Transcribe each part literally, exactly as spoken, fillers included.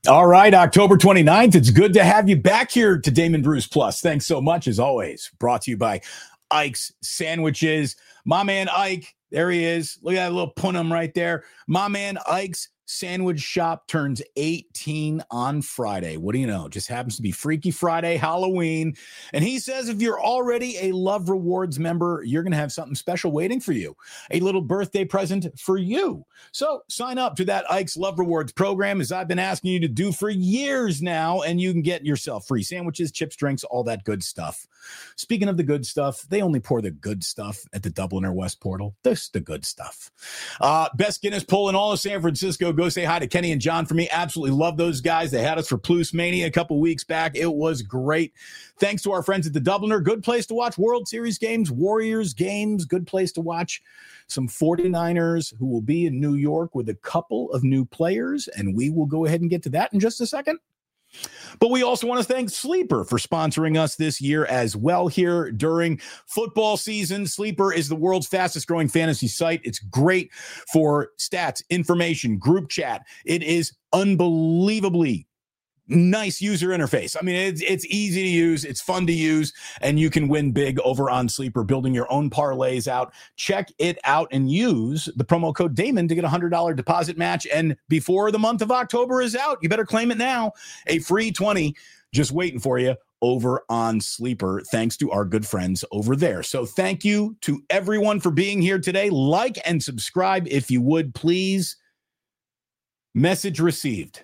All right, October twenty-ninth. It's good to have you back here to Damon Bruce Plus. Thanks so much, as always. Brought to you by Ike's Sandwiches. My man Ike, there he is. Look at that little punum right there. My man Ike's Sandwich Shop turns eighteen on Friday. What do you know? Just happens to be Freaky Friday, Halloween. And he says if you're already a Love Rewards member, you're going to have something special waiting for you. A little birthday present for you. So sign up to that Ike's Love Rewards program, as I've been asking you to do for years now, and you can get yourself free sandwiches, chips, drinks, all that good stuff. Speaking of the good stuff, they only pour the good stuff at the Dubliner West Portal. This the good stuff. Uh, best Guinness pull in all of San Francisco. Go say hi to Kenny and John for me. Absolutely love those guys. They had us for Plus Mania a couple weeks back. It was great. Thanks to our friends at the Dubliner. Good place to watch World Series games, Warriors games. Good place to watch some forty-niners who will be in New York with a couple of new players, and we will go ahead and get to that in just a second. But we also want to thank Sleeper for sponsoring us this year as well here during football season. Sleeper is the world's fastest growing fantasy site. It's great for stats, information, group chat. It is unbelievably nice user interface. I mean, it's, it's easy to use. It's fun to use, and you can win big over on Sleeper, building your own parlays out. Check it out and use the promo code Damon to get a one hundred dollars deposit match. And before the month of October is out, you better claim it now. A free twenty just waiting for you over on Sleeper, thanks to our good friends over there. So thank you to everyone for being here today. Like and subscribe if you would, please. Message received.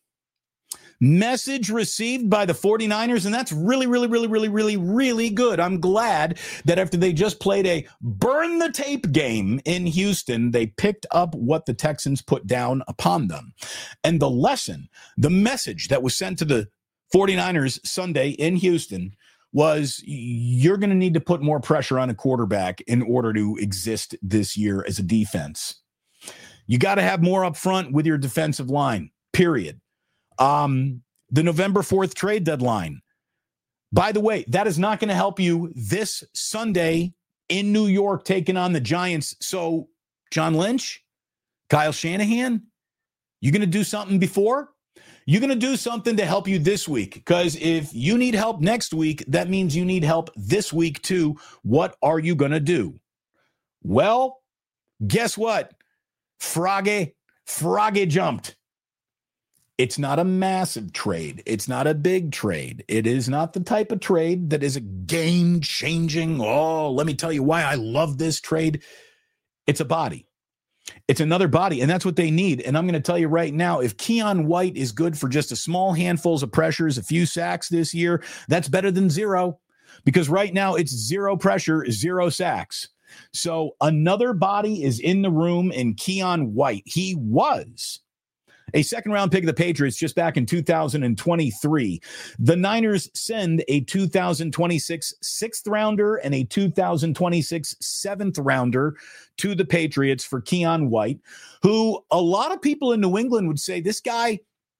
Message received by the forty-niners, and that's really, really, really, really, really, really good. I'm glad that after they just played a burn the tape game in Houston, they picked up what the Texans put down upon them. And the lesson, the message that was sent to the forty-niners Sunday in Houston was you're going to need to put more pressure on a quarterback in order to exist this year as a defense. You got to have more up front with your defensive line, period. Um, the November fourth trade deadline. By the way, that is not going to help you this Sunday in New York taking on the Giants. So, John Lynch, Kyle Shanahan, you going to do something before? You're going to do something to help you this week, because if you need help next week, that means you need help this week too. What are you going to do? Well, guess what? Frage, Frage jumped. It's not a massive trade. It's not a big trade. It is not the type of trade that is a game-changing, oh, let me tell you why I love this trade. It's a body. It's another body, and that's what they need. And I'm going to tell you right now, if Keion White is good for just a small handfuls of pressures, a few sacks this year, that's better than zero, because right now it's zero pressure, zero sacks. So another body is in the room in Keion White. He was a second-round pick of the Patriots just back in two thousand twenty-three. The Niners send a two thousand twenty-six sixth-rounder and a two thousand twenty-six seventh-rounder to the Patriots for Keion White, who a lot of people in New England would say this guy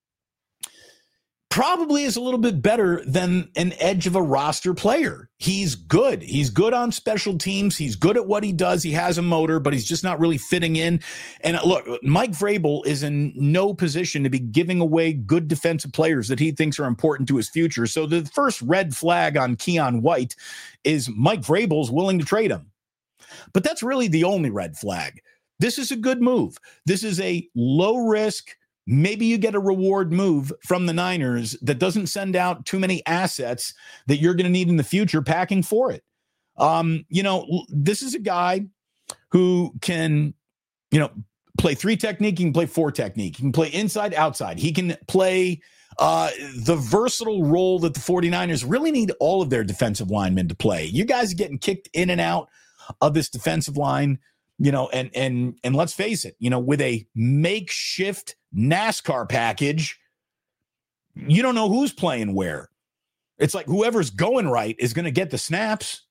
probably is a little bit better than an edge of a roster player. He's good. He's good on special teams. He's good at what he does. He has a motor, but he's just not really fitting in. And look, Mike Vrabel is in no position to be giving away good defensive players that he thinks are important to his future. So the first red flag on Keion White is Mike Vrabel's willing to trade him. But that's really the only red flag. This is a good move. This is a low risk, maybe you get a reward move from the Niners that doesn't send out too many assets that you're going to need in the future packing for it. Um, you know, this is a guy who can, you know, play three technique. He can play four technique. He can play inside, outside. He can play uh, the versatile role that the forty-niners really need all of their defensive linemen to play. You guys are getting kicked in and out of this defensive line. You know, and and and let's face it, you know, with a makeshift NASCAR package, you don't know who's playing where. It's like whoever's going right is going to get the snaps.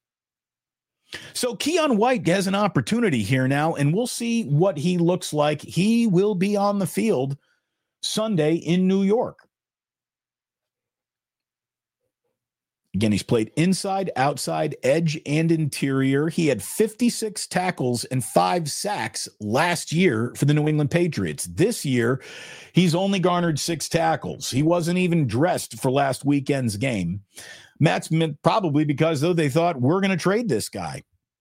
So Keion White has an opportunity here now, and we'll see what he looks like. He will be on the field Sunday in New York. Again, he's played inside, outside, edge, and interior. He had fifty-six tackles and five sacks last year for the New England Patriots. This year, he's only garnered six tackles. He wasn't even dressed for last weekend's game. That's probably because, though, they thought, we're going to trade this guy.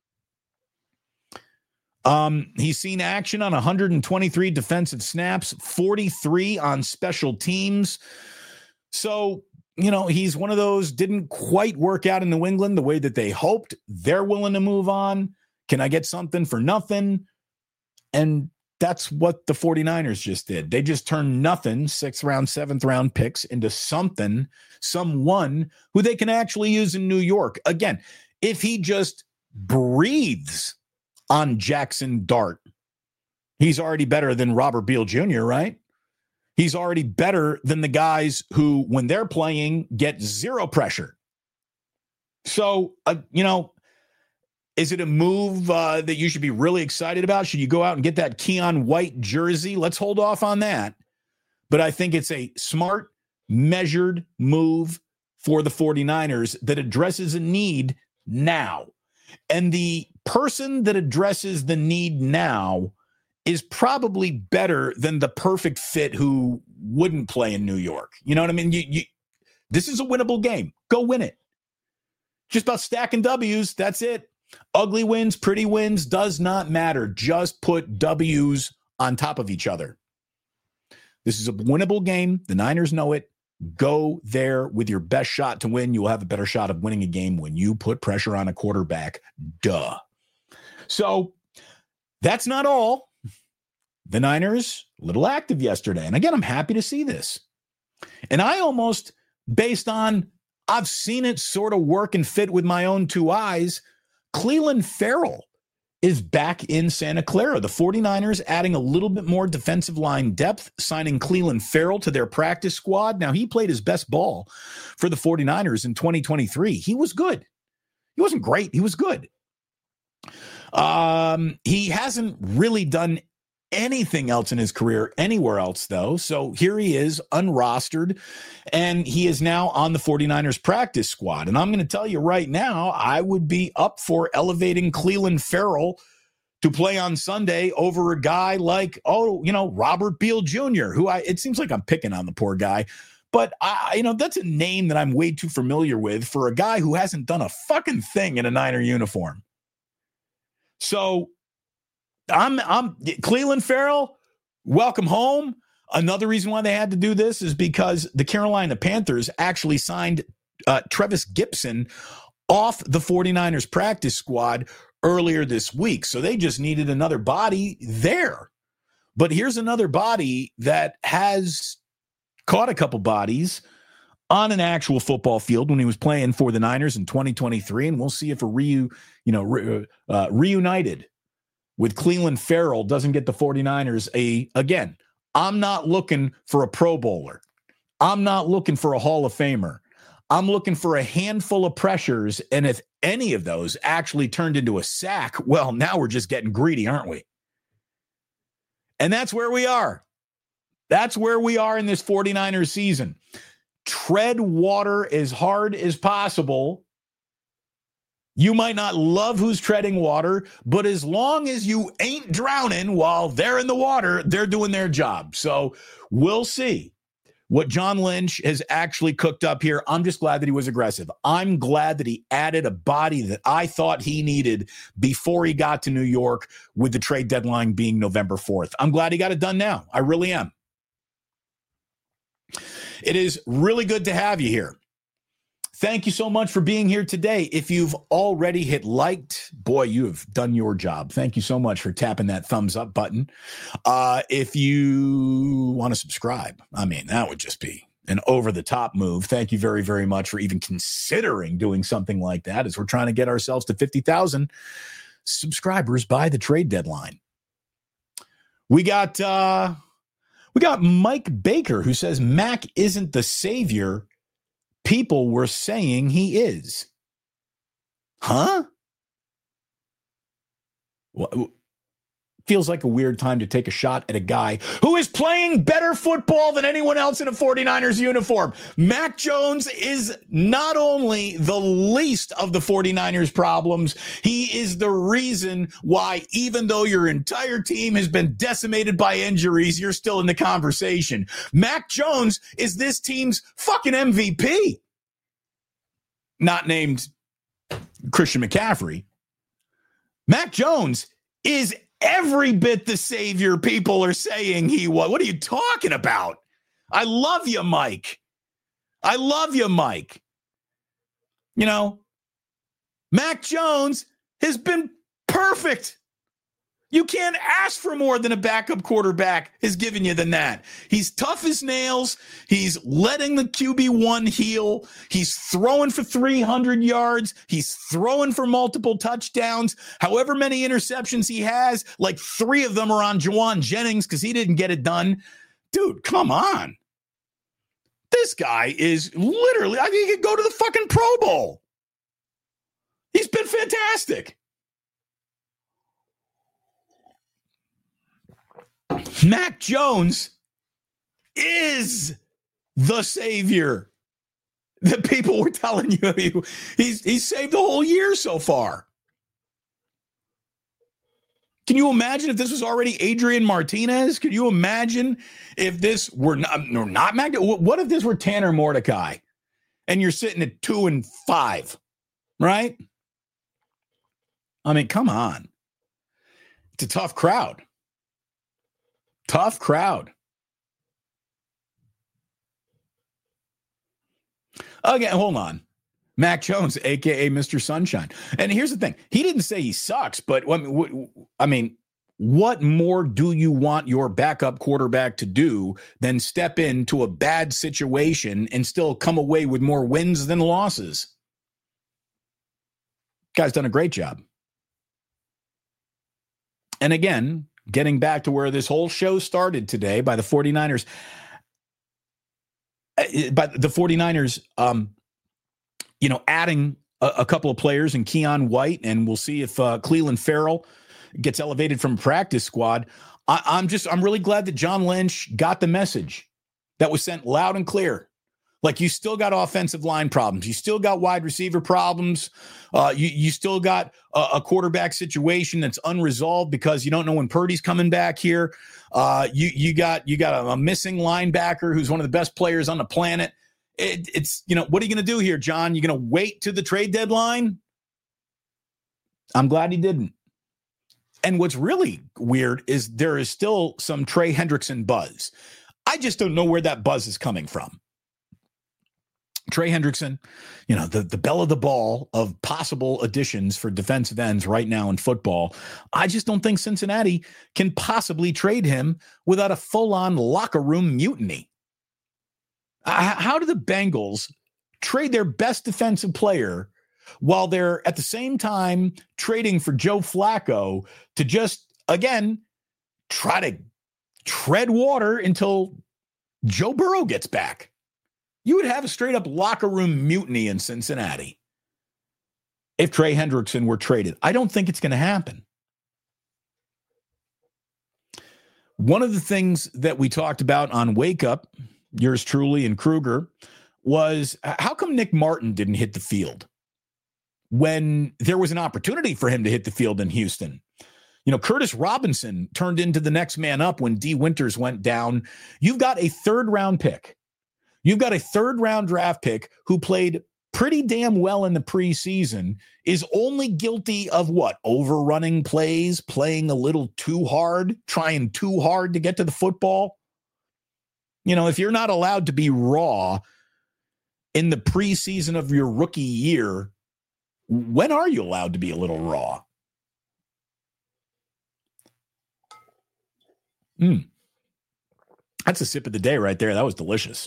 Um, he's seen action on one hundred twenty-three defensive snaps, forty-three on special teams. So, you know, he's one of those, didn't quite work out in New England the way that they hoped. They're willing to move on. Can I get something for nothing? And that's what the 49ers just did. They just turned nothing, sixth round, seventh round picks into something, someone who they can actually use in New York. Again, if he just breathes on Jackson Dart, he's already better than Robert Beal Junior, right? He's already better than the guys who, when they're playing, get zero pressure. So, uh, you know, is it a move uh, that you should be really excited about? Should you go out and get that Keon White jersey? Let's hold off on that. But I think it's a smart, measured move for the 49ers that addresses a need now. And the person that addresses the need now is probably better than the perfect fit who wouldn't play in New York. You know what I mean? You, you, this is a winnable game. Go win it. Just about stacking W's. That's it. Ugly wins, pretty wins, does not matter. Just put W's on top of each other. This is a winnable game. The Niners know it. Go there with your best shot to win. You will have a better shot of winning a game when you put pressure on a quarterback. Duh. So that's not all. The Niners, a little active yesterday. And again, I'm happy to see this. And I almost, based on, I've seen it sort of work and fit with my own two eyes, Clelin Ferrell is back in Santa Clara. The 49ers adding a little bit more defensive line depth, signing Clelin Ferrell to their practice squad. Now, he played his best ball for the 49ers in twenty twenty-three. He was good. He wasn't great. He was good. Um, he hasn't really done anything else in his career anywhere else, though. So here he is, unrostered, and he is now on the 49ers practice squad. And I'm going to tell you right now, I would be up for elevating Clelin Ferrell to play on Sunday over a guy like, oh, you know, Robert Beal Junior, who I, it seems like I'm picking on the poor guy, but I, you know, that's a name that I'm way too familiar with for a guy who hasn't done a fucking thing in a Niner uniform. So I'm I'm Clelin Ferrell, welcome home. Another reason why they had to do this is because the Carolina Panthers actually signed uh, Trevis Gipson off the 49ers practice squad earlier this week. So they just needed another body there. But here's another body that has caught a couple bodies on an actual football field when he was playing for the Niners in twenty twenty-three. And we'll see if a reu, you know, re, uh, reunited with Clelin Ferrell doesn't get the 49ers a, again, I'm not looking for a Pro Bowler. I'm not looking for a Hall of Famer. I'm looking for a handful of pressures. And if any of those actually turned into a sack, well, now we're just getting greedy, aren't we? And that's where we are. That's where we are in this 49ers season. Tread water as hard as possible. You might not love who's treading water, but as long as you ain't drowning while they're in the water, they're doing their job. So we'll see what John Lynch has actually cooked up here. I'm just glad that he was aggressive. I'm glad that he added a body that I thought he needed before he got to New York, with the trade deadline being November fourth. I'm glad he got it done now. I really am. It is really good to have you here. Thank you so much for being here today. If you've already hit liked, boy, you have done your job. Thank you so much for tapping that thumbs up button. Uh, if you want to subscribe, I mean, that would just be an over-the-top move. Thank you very, very much for even considering doing something like that, as we're trying to get ourselves to fifty thousand subscribers by the trade deadline. We got uh, we got Mike Baker, who says Mac isn't the savior people were saying he is. Huh? Feels like a weird time to take a shot at a guy who is playing better football than anyone else in a 49ers uniform. Mac Jones is not only the least of the 49ers problems, he is the reason why, even though your entire team has been decimated by injuries, you're still in the conversation. Mac Jones is this team's fucking M V P. Not named Christian McCaffrey. Mac Jones is every bit the savior people are saying he was. What are you talking about? I love you, Mike. I love you, Mike. You know, Mac Jones has been perfect. You can't ask for more than a backup quarterback has given you than that. He's tough as nails. He's letting the Q B one heal. He's throwing for three hundred yards. He's throwing for multiple touchdowns. However many interceptions he has, like three of them are on Juwan Jennings because he didn't get it done. Dude, come on. This guy is literally, I think he could go to the fucking Pro Bowl. He's been fantastic. Mac Jones is the savior that people were telling you. He's, he's saved the whole year so far. Can you imagine if this was already Adrian Martinez? Could you imagine if this were not, or not Mac? What if this were Tanner Mordecai and you're sitting at two and five, right? I mean, come on. It's a tough crowd. Tough crowd. Again, hold on. Mac Jones, a k a. Mister Sunshine. And here's the thing. He didn't say he sucks, but I mean, what more do you want your backup quarterback to do than step into a bad situation and still come away with more wins than losses? Guy's done a great job. And again, getting back to where this whole show started today by the 49ers, by the 49ers, um, you know, adding a, a couple of players in Keon White, and we'll see if uh, Cleveland Farrell gets elevated from practice squad. I, I'm just, I'm really glad that John Lynch got the message that was sent loud and clear. Like, you still got offensive line problems. You still got wide receiver problems. Uh, you, you still got a, a quarterback situation that's unresolved because you don't know when Purdy's coming back here. Uh, you you got you got a, a missing linebacker who's one of the best players on the planet. It, it's, you know, what are you going to do here, John? You're going to wait to the trade deadline? I'm glad he didn't. And what's really weird is there is still some Trey Hendrickson buzz. I just don't know where that buzz is coming from. Trey Hendrickson, you know, the, the belle of the ball of possible additions for defensive ends right now in football. I just don't think Cincinnati can possibly trade him without a full-on locker room mutiny. Uh, how do the Bengals trade their best defensive player while they're at the same time trading for Joe Flacco to just, again, try to tread water until Joe Burrow gets back? You would have a straight up locker room mutiny in Cincinnati if Trey Hendrickson were traded. I don't think it's going to happen. One of the things that we talked about on Wake Up, yours truly and Kruger, was how come Nick Martin didn't hit the field when there was an opportunity for him to hit the field in Houston? You know, Curtis Robinson turned into the next man up when D. Winters went down. You've got a third round pick. You've got a third round draft pick who played pretty damn well in the preseason, is only guilty of what? Overrunning plays, playing a little too hard, trying too hard to get to the football. You know, if you're not allowed to be raw in the preseason of your rookie year, when are you allowed to be a little raw? Mm. That's a sip of the day right there. That was delicious.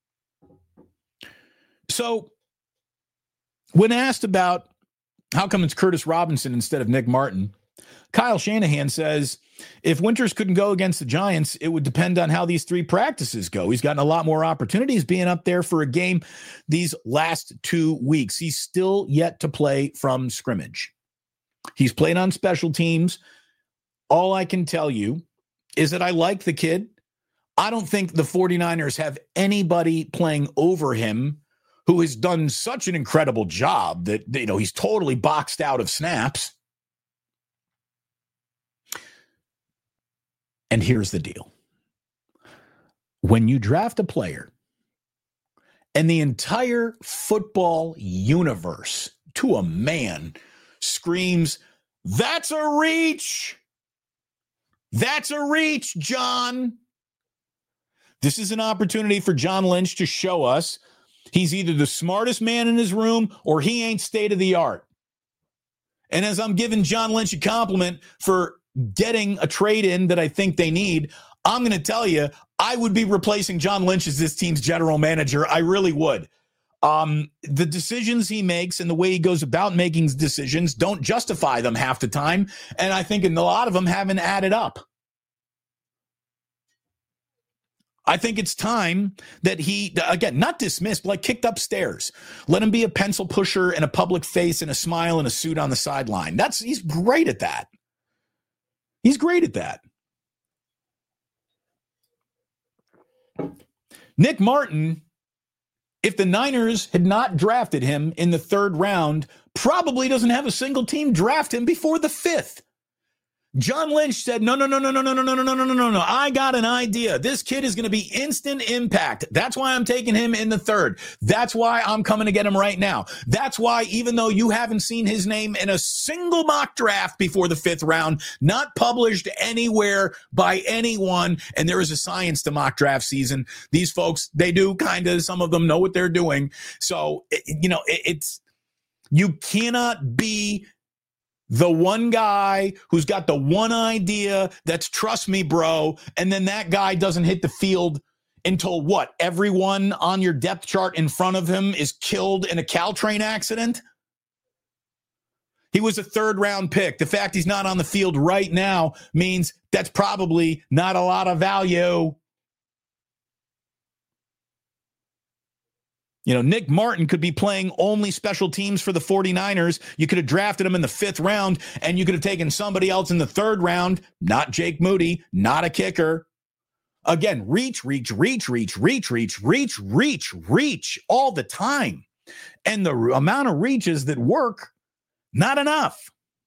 So when asked about how come it's Curtis Robinson instead of Nick Martin, Kyle Shanahan says if Winters couldn't go against the Giants, it would depend on how these three practices go. He's gotten a lot more opportunities being up there for a game these last two weeks. He's still yet to play from scrimmage. He's played on special teams all I can tell you is that I like the kid. I don't think the 49ers have anybody playing over him who has done such an incredible job that, you know, he's totally boxed out of snaps. And here's the deal. When you draft a player and the entire football universe to a man screams, "That's a reach! That's a reach, John!" This is an opportunity for John Lynch to show us he's either the smartest man in his room or he ain't state of the art. And as I'm giving John Lynch a compliment for getting a trade in that I think they need, I'm going to tell you, I would be replacing John Lynch as this team's general manager. I really would. Um, the decisions he makes and the way he goes about making decisions don't justify them half the time. And I think a lot of them haven't added up. I think it's time that he, again, not dismissed, but like kicked upstairs. Let him be a pencil pusher and a public face and a smile and a suit on the sideline. That's, he's great at that. He's great at that. Nick Martin, if the Niners had not drafted him in the third round, probably doesn't have a single team draft him before the fifth. John Lynch said, no, no, no, no, no, no, no, no, no, no, no, no, no. I got an idea. This kid is going to be instant impact. That's why I'm taking him in the third. That's why I'm coming to get him right now. That's why, even though you haven't seen his name in a single mock draft before the fifth round, not published anywhere by anyone, and there is a science to mock draft season. These folks, they do kind of, some of them know what they're doing. So, you know, it's, you cannot be the one guy who's got the one idea that's trust me, bro, and then that guy doesn't hit the field until what? Everyone on your depth chart in front of him is killed in a Caltrain accident? He was a third round pick. The fact he's not on the field right now means that's probably not a lot of value. You know, Nick Martin could be playing only special teams for the 49ers. You could have drafted him in the fifth round, and you could have taken somebody else in the third round, not Jake Moody, not a kicker. Again, reach, reach, reach, reach, reach, reach, reach, reach, reach all the time. And the amount of reaches that work, not enough.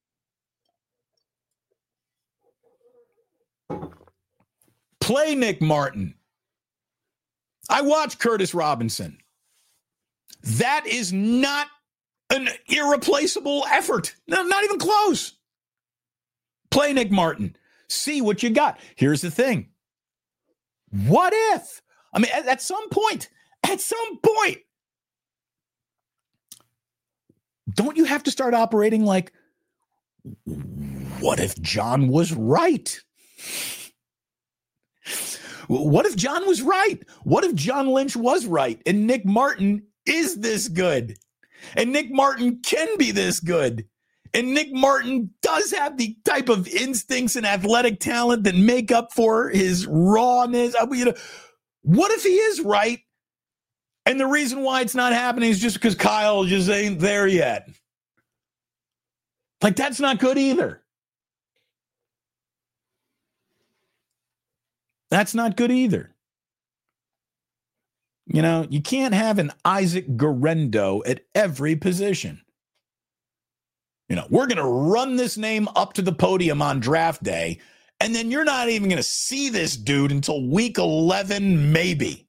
Play Nick Martin. I watched Curtis Robinson. That is not an irreplaceable effort. No, not even close. Play Nick Martin. See what you got. Here's the thing. What if? I mean, at, at some point, at some point, don't you have to start operating like, what if John was right? What if John was right? What if John Lynch was right and Nick Martin is this good? And Nick Martin can be this good. And Nick Martin does have the type of instincts and athletic talent that make up for his rawness. I mean, you know, what if he is right? And the reason why it's not happening is just because Kyle just ain't there yet. Like, that's not good either. That's not good either. You know, you can't have an Isaac Guerendo at every position. You know, we're going to run this name up to the podium on draft day, and then you're not even going to see this dude until week eleven, maybe.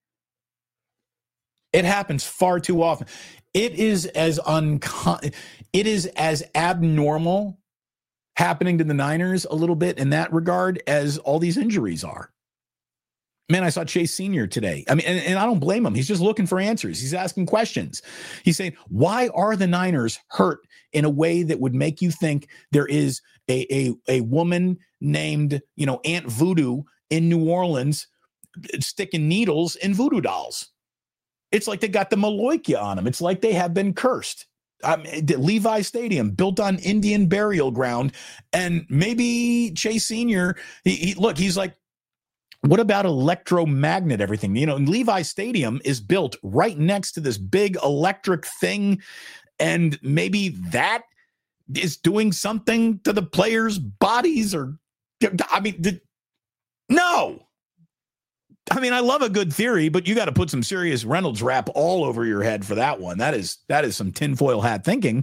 It happens far too often. It is as uncon- it is as abnormal happening to the Niners a little bit in that regard as all these injuries are. Man, I saw Chase Senior today. I mean, and, and I don't blame him. He's just looking for answers. He's asking questions. He's saying, why are the Niners hurt in a way that would make you think there is a, a, a woman named, you know, Aunt Voodoo in New Orleans sticking needles in voodoo dolls? It's like they got the Maloikia on them. It's like they have been cursed. Um, Levi Stadium, built on Indian burial ground. And maybe Chase Senior, he, he, look, he's like, what about electromagnet everything? You know, and Levi Stadium is built right next to this big electric thing. And maybe that is doing something to the players' bodies, or I mean, the, no. I mean, I love a good theory, but you got to put some serious Reynolds wrap all over your head for that one. That is that is some tinfoil hat thinking.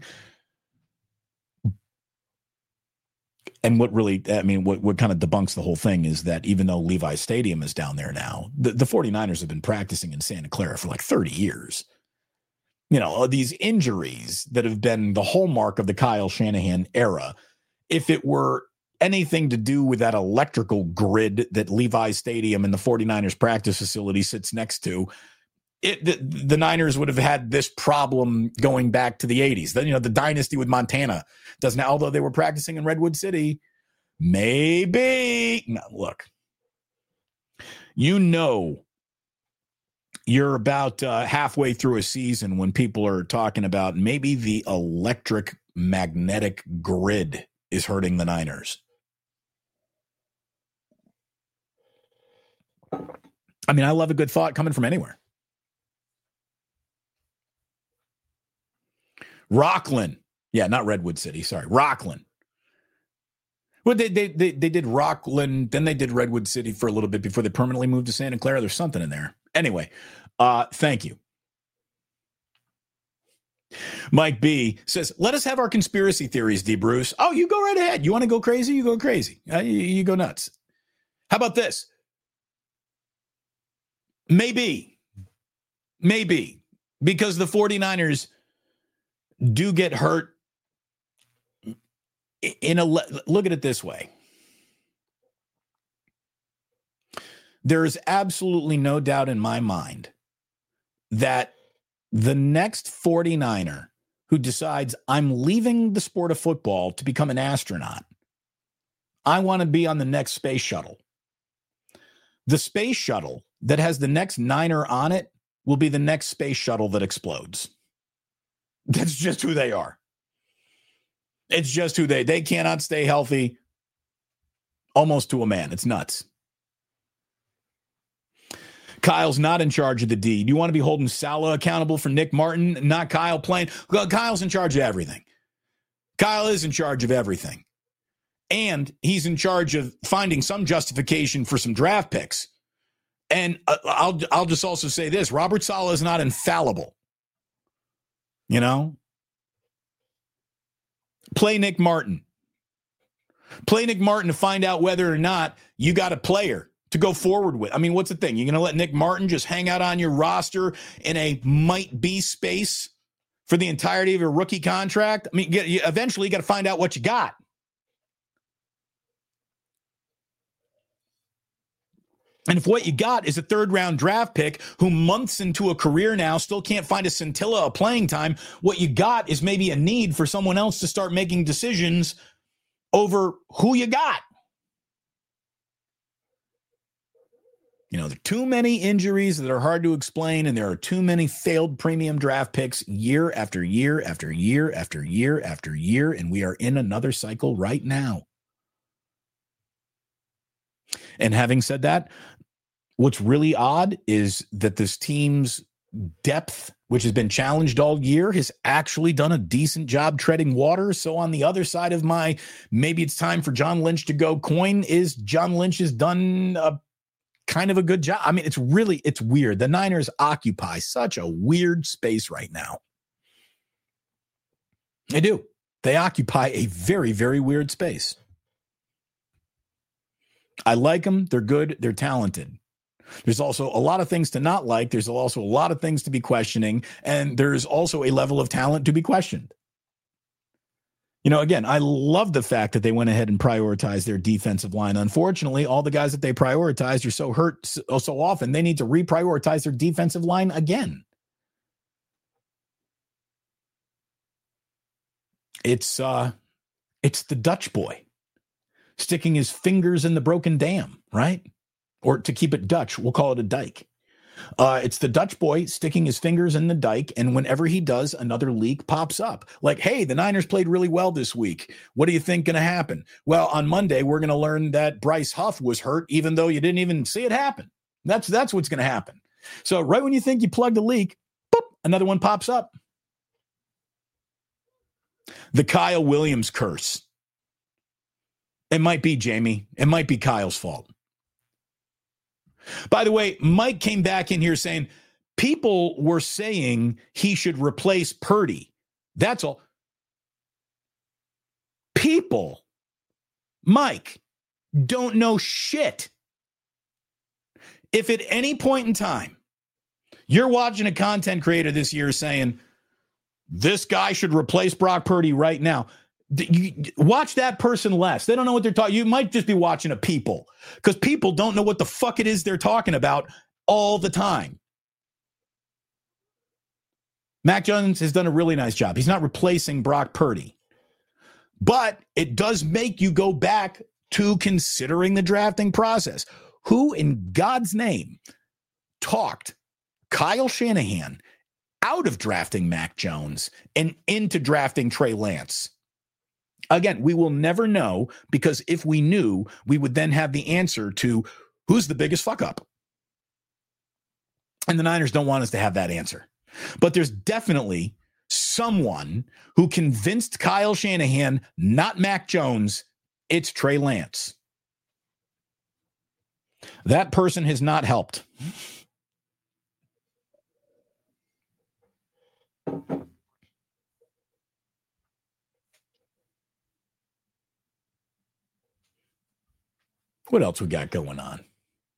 And what really, I mean, what, what kind of debunks the whole thing is that even though Levi Stadium is down there now, the, the 49ers have been practicing in Santa Clara for like thirty years. You know, these injuries that have been the hallmark of the Kyle Shanahan era, if it were anything to do with that electrical grid that Levi Stadium and the 49ers practice facility sits next to, it, the, the Niners would have had this problem going back to the eighties. Then, you know, the dynasty with Montana doesn't, although they were practicing in Redwood City, maybe. No, look, you know, you're about uh, halfway through a season when people are talking about maybe the electric magnetic grid is hurting the Niners. I mean, I love a good thought coming from anywhere. Rockland. Yeah, not Redwood City. Sorry, Rockland. Well, they, they they they did Rockland, then they did Redwood City for a little bit before they permanently moved to Santa Clara. There's something in there. Anyway, uh, thank you. Mike B says, let us have our conspiracy theories, D. Bruce. Oh, you go right ahead. You want to go crazy? You go crazy. Uh, you, you go nuts. How about this? Maybe. Maybe. Because the 49ers do get hurt in a, look at it this way. There is absolutely no doubt in my mind that the next 49er who decides I'm leaving the sport of football to become an astronaut, I want to be on the next space shuttle. The space shuttle that has the next Niner on it will be the next space shuttle that explodes. That's just who they are. It's just who they, they cannot stay healthy almost to a man. It's nuts. Kyle's not in charge of the D. Do you want to be holding Salah accountable for Nick Martin, not Kyle playing? Well, Kyle's in charge of everything. Kyle is in charge of everything. And he's in charge of finding some justification for some draft picks. And uh, I'll I'll just also say this. Robert Saleh is not infallible. You know? Play Nick Martin. Play Nick Martin to find out whether or not you got a player to go forward with. I mean, what's the thing? You're going to let Nick Martin just hang out on your roster in a might-be space for the entirety of your rookie contract? I mean, get, you, eventually you got to find out what you got. And if what you got is a third-round draft pick who months into a career now still can't find a scintilla of playing time, what you got is maybe a need for someone else to start making decisions over who you got. You know, there are too many injuries that are hard to explain, and there are too many failed premium draft picks year after year after year after year after year, and we are in another cycle right now. And having said that, what's really odd is that this team's depth, which has been challenged all year, has actually done a decent job treading water. So on the other side of my, maybe it's time for John Lynch to go coin, is John Lynch has done a kind of a good job. I mean, it's really, it's weird. The Niners occupy such a weird space right now. They do. They occupy a very, very weird space. I like them. They're good. They're talented. There's also a lot of things to not like. There's also a lot of things to be questioning. And there's also a level of talent to be questioned. You know, again, I love the fact that they went ahead and prioritized their defensive line. Unfortunately, all the guys that they prioritized are so hurt so, so often, they need to reprioritize their defensive line again. It's uh, it's the Dutch boy sticking his fingers in the broken dam, right? Or to keep it Dutch, we'll call it a dike. Uh, it's the Dutch boy sticking his fingers in the dike, and whenever he does, another leak pops up. Like, hey, the Niners played really well this week. What do you think going to happen? Well, on Monday, we're going to learn that Bryce Huff was hurt, even though you didn't even see it happen. That's that's what's going to happen. So right when you think you plugged a leak, boop, another one pops up. The Kyle Williams curse. It might be, Jamie. It might be Kyle's fault. By the way, Mike came back in here saying people were saying he should replace Purdy. That's all. People, Mike, don't know shit. If at any point in time you're watching a content creator this year saying this guy should replace Brock Purdy right now, you watch that person less. They don't know what they're talking. You might just be watching a people because people don't know what the fuck it is they're talking about all the time. Mac Jones has done a really nice job. He's not replacing Brock Purdy, but it does make you go back to considering the drafting process. Who in God's name talked Kyle Shanahan out of drafting Mac Jones and into drafting Trey Lance? Again, we will never know, because if we knew, we would then have the answer to who's the biggest fuck up. And the Niners don't want us to have that answer. But there's definitely someone who convinced Kyle Shanahan, not Mac Jones, it's Trey Lance. That person has not helped. What else we got going on?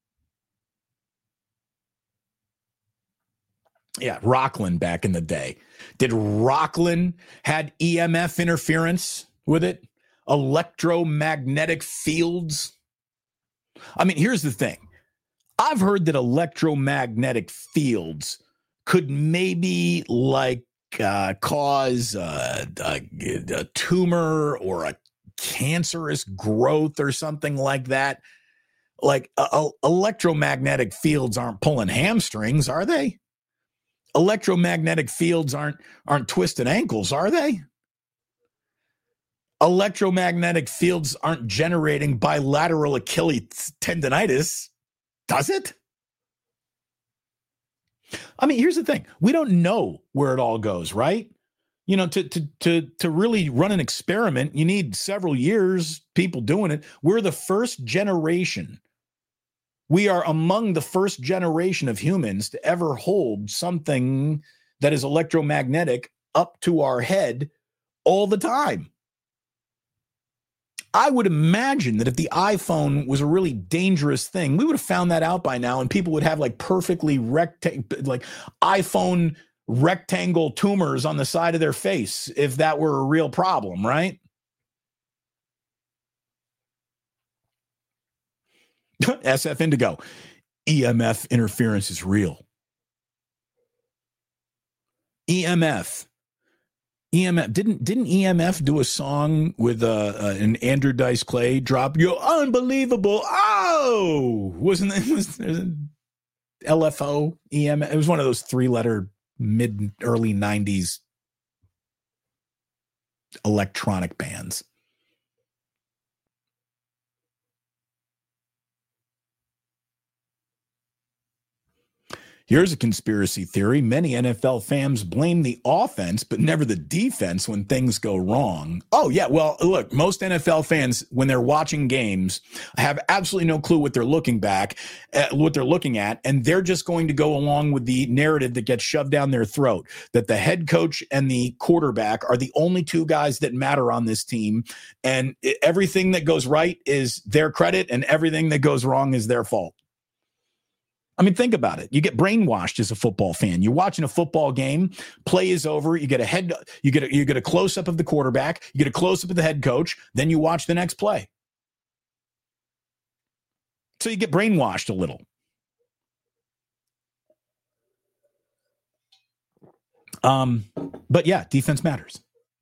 Yeah, Rockland back in the day. Did Rockland had E M F interference with it? Electromagnetic fields? I mean, here's the thing. I've heard that electromagnetic fields could maybe like uh, cause a, a, a tumor or a cancerous growth or something like that. Like uh, uh, electromagnetic fields aren't pulling hamstrings, are they? Electromagnetic fields aren't aren't twisted ankles, are they? Electromagnetic fields aren't generating bilateral Achilles tendonitis, does it? I mean, here's the thing. We don't know where it all goes, right? You know, to to to to really run an experiment, you need several years, people doing it. We're the first generation. We are among the first generation of humans to ever hold something that is electromagnetic up to our head all the time. I would imagine that if the iPhone was a really dangerous thing, we would have found that out by now, and people would have like perfectly rectangle, like iPhone rectangle tumors on the side of their face if that were a real problem, right? S F Indigo, E M F interference is real. E M F. E M F didn't didn't E M F do a song with uh, uh an Andrew Dice Clay drop? You're unbelievable. Oh, wasn't it was L F O E M F? It was one of those three letter mid early nineties electronic bands. Here's a conspiracy theory. Many N F L fans blame the offense, but never the defense when things go wrong. Oh, yeah. Well, look, most N F L fans, when they're watching games, have absolutely no clue what they're looking back at, what they're looking at. And they're just going to go along with the narrative that gets shoved down their throat, that the head coach and the quarterback are the only two guys that matter on this team. And everything that goes right is their credit, and everything that goes wrong is their fault. I mean, think about it. You get brainwashed as a football fan. You're watching a football game, play is over, you get a head, you get a, you get a close up of the quarterback, you get a close up of the head coach, then you watch the next play. So you get brainwashed a little. Um, but yeah, defense matters.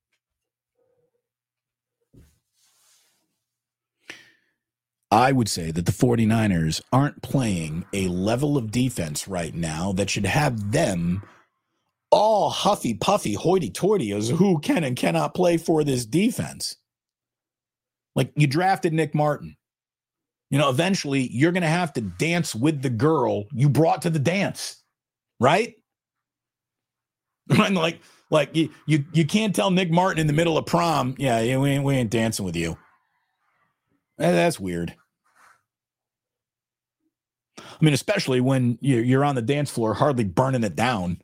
I would say that the 49ers aren't playing a level of defense right now that should have them all huffy puffy, hoity toity as who can and cannot play for this defense. Like, you drafted Nick Martin. You know, eventually you're going to have to dance with the girl you brought to the dance, right? And like, Like you, you, you can't tell Nick Martin in the middle of prom, yeah, yeah we, ain't, we ain't dancing with you. That's weird. I mean, especially when you're on the dance floor, hardly burning it down.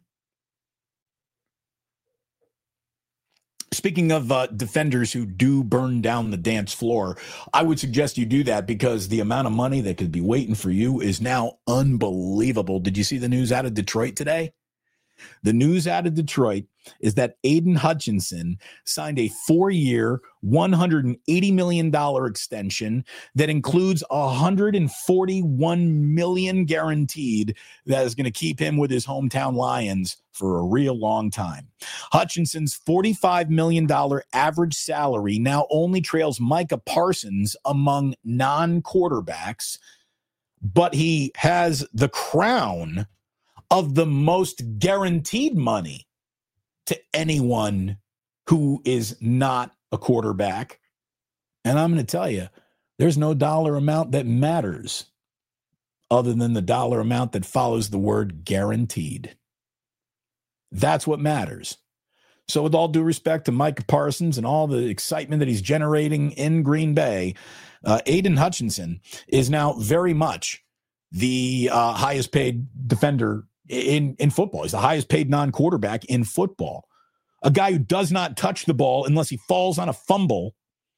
Speaking of uh, defenders who do burn down the dance floor, I would suggest you do that because the amount of money that could be waiting for you is now unbelievable. Did you see the news out of Detroit today? The news out of Detroit is that Aiden Hutchinson signed a four-year, one hundred eighty million dollars extension that includes one hundred forty-one million dollars guaranteed that is going to keep him with his hometown Lions for a real long time. Hutchinson's forty-five million dollars average salary now only trails Micah Parsons among non-quarterbacks, but he has the crown of the most guaranteed money to anyone who is not a quarterback. And I'm going to tell you, there's no dollar amount that matters other than the dollar amount that follows the word guaranteed. That's what matters. So with all due respect to Micah Parsons and all the excitement that he's generating in Green Bay, uh, Aiden Hutchinson is now very much the uh, highest paid defender in, in football. He's the highest paid non-quarterback in football. A guy who does not touch the ball unless he falls on a fumble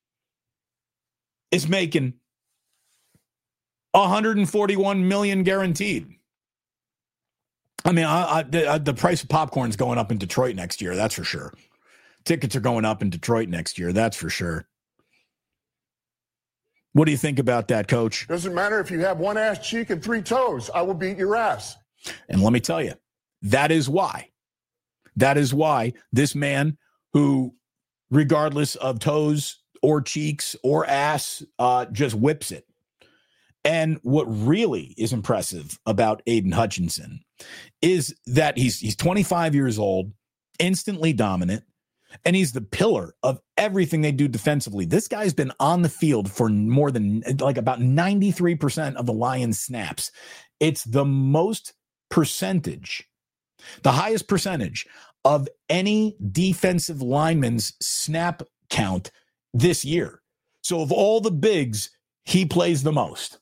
is making one hundred forty-one million dollars guaranteed. I mean, I, I, the, the price of popcorn is going up in Detroit next year. That's for sure. Tickets are going up in Detroit next year. That's for sure. What do you think about that, Coach? Doesn't matter if you have one ass cheek and three toes. I will beat your ass. And let me tell you, that is why. That is why this man who, regardless of toes or cheeks or ass, uh, just whips it. And what really is impressive about Aiden Hutchinson is that he's he's twenty-five years old, instantly dominant, and he's the pillar of everything they do defensively. This guy's been on the field for more than like about ninety-three percent of the Lions snaps. It's the most percentage, the highest percentage of any defensive lineman's snap count this year. So of all the bigs, he plays the most.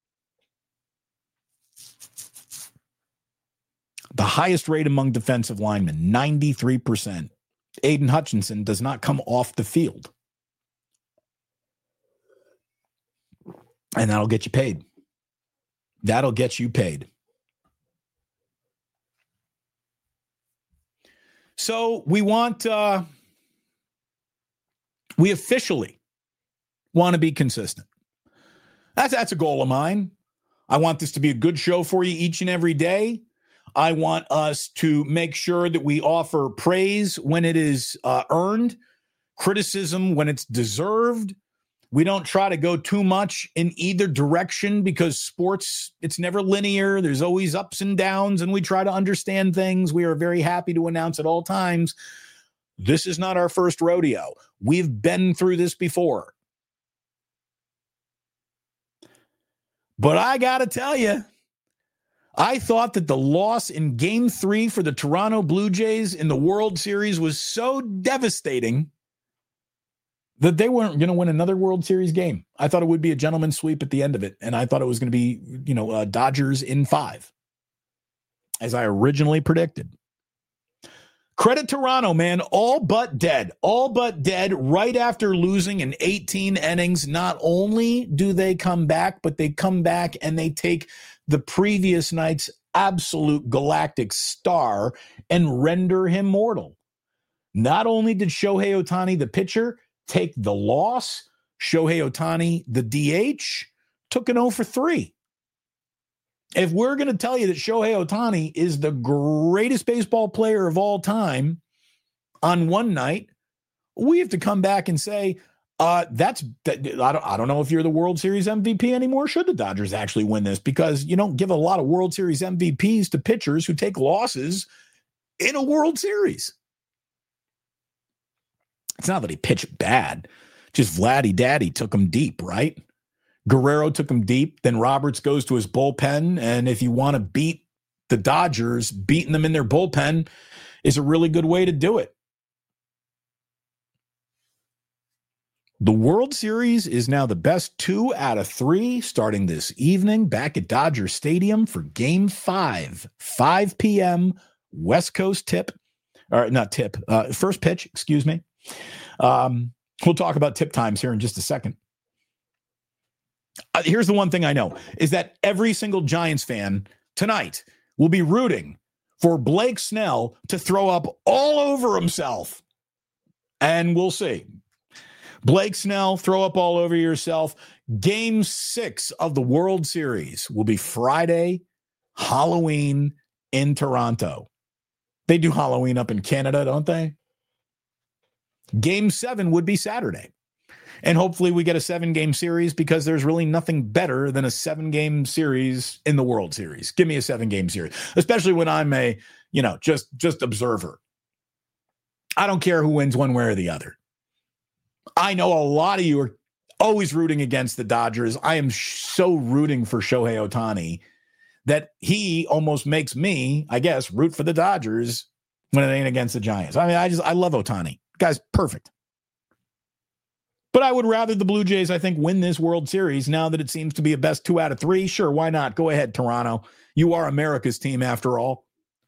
The highest rate among defensive linemen, ninety-three percent. Aiden Hutchinson does not come off the field. And that'll get you paid. That'll get you paid. So we want, uh, we officially want to be consistent. That's, that's a goal of mine. I want this to be a good show for you each and every day. I want us to make sure that we offer praise when it is uh, earned, criticism when it's deserved. We don't try to go too much in either direction because sports, it's never linear. There's always ups and downs, and we try to understand things. We are very happy to announce at all times, this is not our first rodeo. We've been through this before. But I got to tell you, I thought that the loss in game three for the Toronto Blue Jays in the World Series was so devastating that they weren't going to win another World Series game. I thought it would be a gentleman's sweep at the end of it. And I thought it was going to be, you know, uh, Dodgers in five, as I originally predicted. Credit Toronto, man, all but dead, all but dead right after losing in eighteen innings. Not only do they come back, but they come back and they take the previous night's absolute galactic star and render him mortal. Not only did Shohei Ohtani, the pitcher, take the loss, Shohei Ohtani, the D H, took an oh for three. If we're going to tell you that Shohei Ohtani is the greatest baseball player of all time on one night, we have to come back and say, uh, that's, that, I don't, I don't know if you're the World Series M V P anymore. Should the Dodgers actually win this? Because you don't give a lot of World Series M V Ps to pitchers who take losses in a World Series. It's not that he pitched bad. Just Vladdy Daddy took him deep, right? Guerrero took him deep. Then Roberts goes to his bullpen. And if you want to beat the Dodgers, beating them in their bullpen is a really good way to do it. The World Series is now the best two out of three starting this evening back at Dodger Stadium for game five, five p.m. West Coast tip, or not tip, uh, first pitch, excuse me. Um, we'll talk about tip times here in just a second. Uh, here's the one thing I know is that every single Giants fan tonight will be rooting for Blake Snell to throw up all over himself. And we'll see. Blake Snell, throw up all over yourself. Game six of the World Series will be Friday, Halloween in Toronto. They do Halloween up in Canada, don't they? Game seven would be Saturday. And hopefully we get a seven-game series because there's really nothing better than a seven-game series in the World Series. Give me a seven-game series, especially when I'm a, you know, just, just observer. I don't care who wins one way or the other. I know a lot of you are always rooting against the Dodgers. I am so rooting for Shohei Ohtani that he almost makes me, I guess, root for the Dodgers when it ain't against the Giants. I mean, I just, I love Ohtani. Guy's perfect. But I would rather the Blue Jays, I think, win this World Series now that it seems to be a best two out of three. Sure, why not? Go ahead, Toronto. You are America's team after all.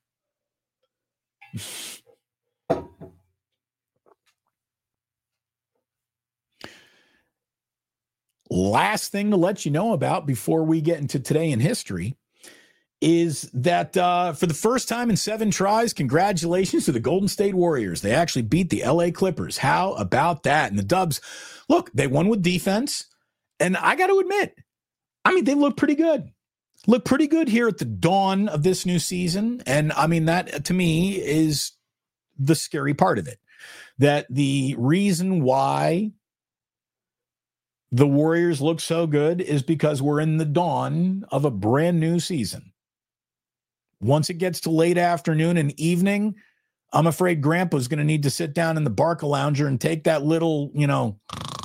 Last thing to let you know about before we get into today in history is that uh, for the first time in seven tries, congratulations to the Golden State Warriors. They actually beat the L A Clippers. How about that? And the Dubs, look, they won with defense. And I got to admit, I mean, they look pretty good. Look pretty good here at the dawn of this new season. And I mean, that to me is the scary part of it. That the reason why the Warriors look so good is because we're in the dawn of a brand new season. Once it gets to late afternoon and evening, I'm afraid Grandpa's going to need to sit down in the Barca Lounger and take that little, you know,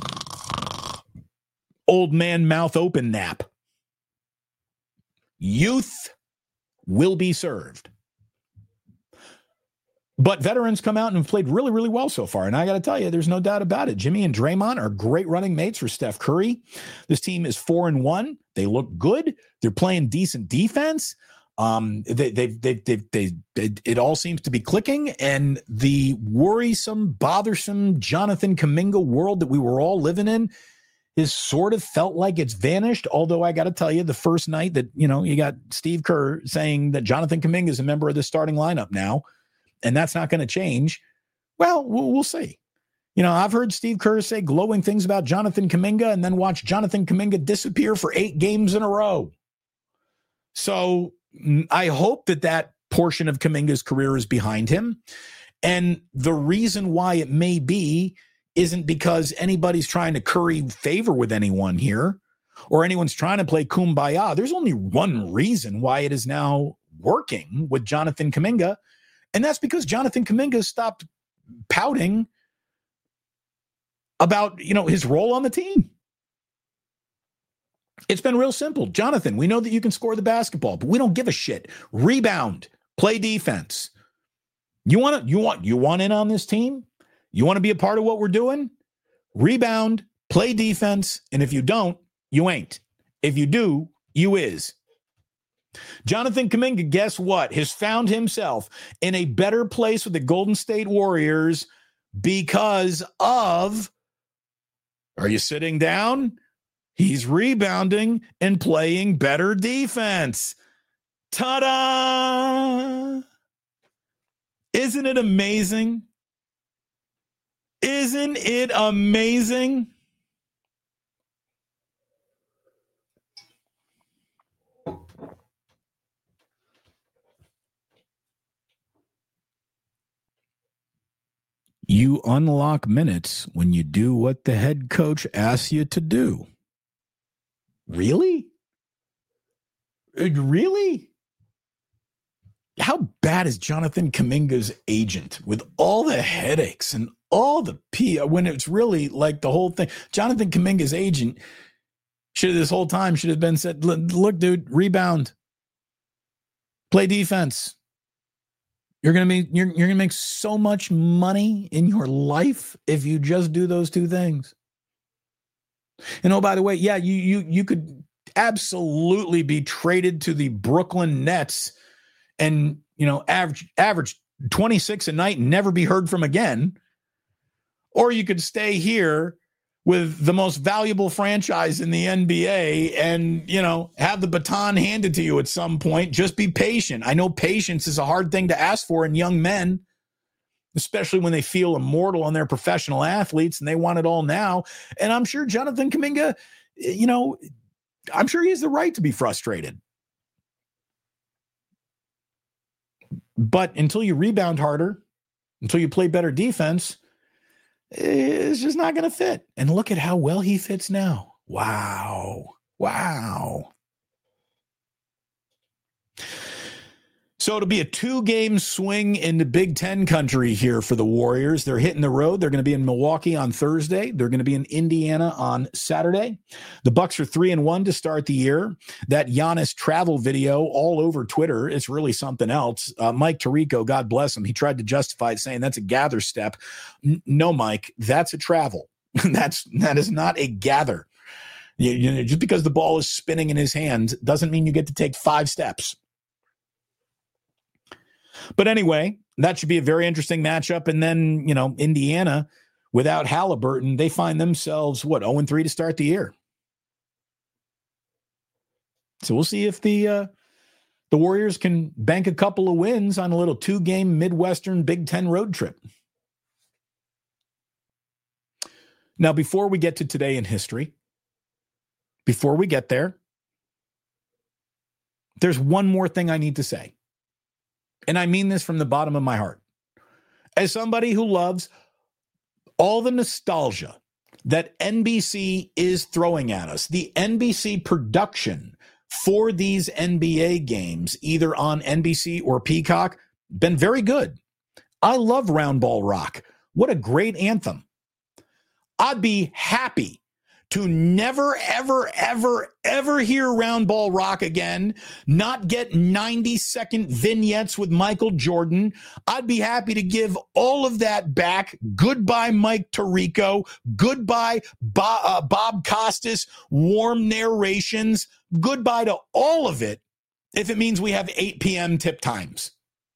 old man mouth open nap. Youth will be served. But veterans come out and have played really, really well so far. And I got to tell you, there's no doubt about it. Jimmy and Draymond are great running mates for Steph Curry. This team is four and one. They look good. They're playing decent defense. Um, they, they, they, they, they, they, it all seems to be clicking. And the worrisome, bothersome Jonathan Kuminga world that we were all living in is sort of felt like it's vanished. Although I got to tell you, the first night that, you know, you got Steve Kerr saying that Jonathan Kuminga is a member of the starting lineup now, and that's not going to change. Well, well, we'll see. You know, I've heard Steve Kerr say glowing things about Jonathan Kuminga and then watch Jonathan Kuminga disappear for eight games in a row. So I hope that that portion of Kuminga's career is behind him. And the reason why it may be isn't because anybody's trying to curry favor with anyone here or anyone's trying to play kumbaya. There's only one reason why it is now working with Jonathan Kuminga. And that's because Jonathan Kuminga stopped pouting about, you know, his role on the team. It's been real simple. Jonathan, we know that you can score the basketball, but we don't give a shit. Rebound, play defense. You want to, you want, you want in on this team? You want to be a part of what we're doing? Rebound, play defense, and if you don't, you ain't. If you do, you is. Jonathan Kuminga, guess what? Has found himself in a better place with the Golden State Warriors because of, are you sitting down? He's rebounding and playing better defense. Ta-da! Isn't it amazing? Isn't it amazing? You unlock minutes when you do what the head coach asks you to do. Really? Really? How bad is Jonathan Kuminga's agent with all the headaches and all the P when it's really like the whole thing? Jonathan Kuminga's agent should have this whole time should have been said, look, dude, rebound, play defense. You're gonna be you're you're gonna make so much money in your life if you just do those two things. And oh, by the way, yeah, you you you could absolutely be traded to the Brooklyn Nets and, you know, average average twenty-six a night and never be heard from again. Or you could stay here with the most valuable franchise in the N B A and, you know, have the baton handed to you at some point. Just be patient. I know patience is a hard thing to ask for in young men, especially when they feel immortal on their professional athletes and they want it all now. And I'm sure Jonathan Kuminga, you know, I'm sure he has the right to be frustrated. But until you rebound harder, until you play better defense, it's just not going to fit. And look at how well he fits now. Wow. Wow. So it'll be a two-game swing into Big Ten country here for the Warriors. They're hitting the road. They're going to be in Milwaukee on Thursday. They're going to be in Indiana on Saturday. The Bucks are three and one to start the year. That Giannis travel video all over Twitter, it's really something else. Uh, Mike Tirico, God bless him, he tried to justify it, saying that's a gather step. N- no, Mike, that's a travel. that's that is not a gather. You, you know, just because the ball is spinning in his hand doesn't mean you get to take five steps. But anyway, that should be a very interesting matchup. And then, you know, Indiana, without Halliburton, they find themselves, what, oh and three to start the year. So we'll see if the uh, the Warriors can bank a couple of wins on a little two-game Midwestern Big Ten road trip. Now, before we get to today in history, before we get there, there's one more thing I need to say. And I mean this from the bottom of my heart. As somebody who loves all the nostalgia that N B C is throwing at us, the N B C production for these N B A games, either on N B C or Peacock, been very good. I love Round Ball Rock. What a great anthem. I'd be happy to never, ever, ever, ever hear Round Ball Rock again, not get ninety second vignettes with Michael Jordan. I'd be happy to give all of that back. Goodbye, Mike Tirico. Goodbye, Bob, uh, Bob Costas, warm narrations. Goodbye to all of it if it means we have eight p.m. tip times.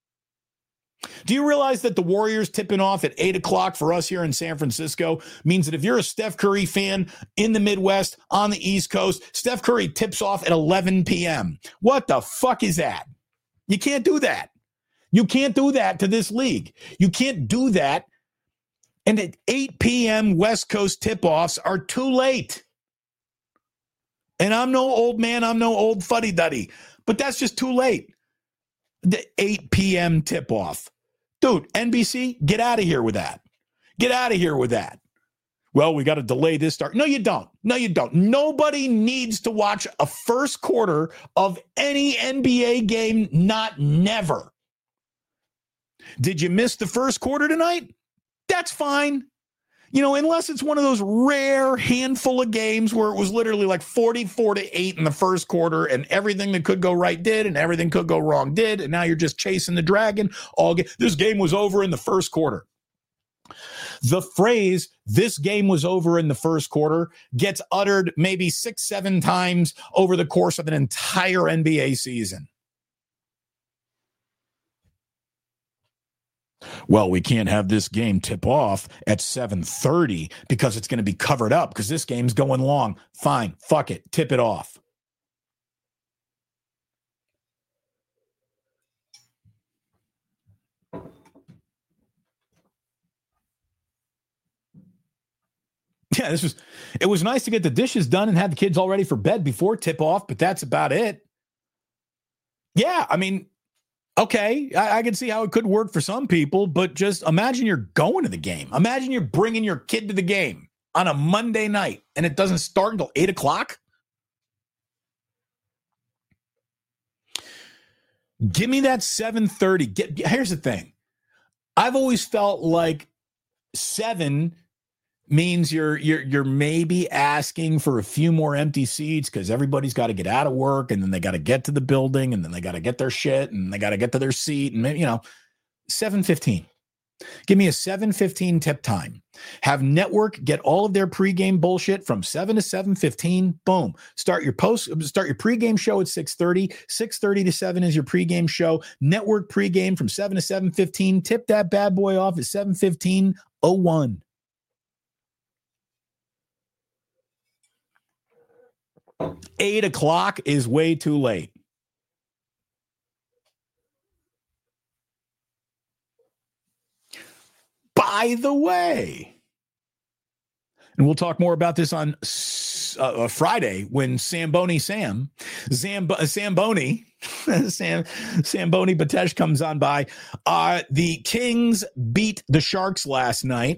Do you realize that the Warriors tipping off at eight o'clock for us here in San Francisco means that if you're a Steph Curry fan in the Midwest, on the East Coast, Steph Curry tips off at eleven p.m. What the fuck is that? You can't do that. You can't do that to this league. You can't do that. And at eight p.m. West Coast tip-offs are too late. And I'm no old man. I'm no old fuddy-duddy. But that's just too late. The eight p.m. tip-off. Dude, N B C, get out of here with that. Get out of here with that. Well, we got to delay this start. No, you don't. No, you don't. Nobody needs to watch a first quarter of any N B A game, not never. Did you miss the first quarter tonight? That's fine. You know, unless it's one of those rare handful of games where it was literally like forty-four to eight in the first quarter and everything that could go right did and everything could go wrong did. And now you're just chasing the dragon. All ga- This game was over in the first quarter. The phrase, this game was over in the first quarter, gets uttered maybe six, seven times over the course of an entire N B A season. Well, we can't have this game tip off at seven thirty because it's going to be covered up because this game's going long. Fine. Fuck it. Tip it off. Yeah, this was, it was nice to get the dishes done and have the kids all ready for bed before tip off, but that's about it. Yeah, I mean, okay, I, I can see how it could work for some people, but just imagine you're going to the game. Imagine you're bringing your kid to the game on a Monday night and it doesn't start until eight o'clock. Give me that seven thirty. Get, here's the thing. I've always felt like seven means you're you're you're maybe asking for a few more empty seats because everybody's got to get out of work and then they got to get to the building and then they got to get their shit and they got to get to their seat and maybe, you know, seven fifteen. Give me a seven fifteen tip time. Have network get all of their pregame bullshit from seven to seven fifteen. Boom. Start your post, start your pregame show at six thirty. six thirty to seven is your pregame show. Network pregame from seven to seven fifteen. Tip that bad boy off at seven fifteen oh one. Eight o'clock is way too late. By the way, and we'll talk more about this on uh, Friday when Samboni Sam, Zamb- Samboni, Sam, Samboni Batesh comes on by. Uh, the Kings beat the Sharks last night,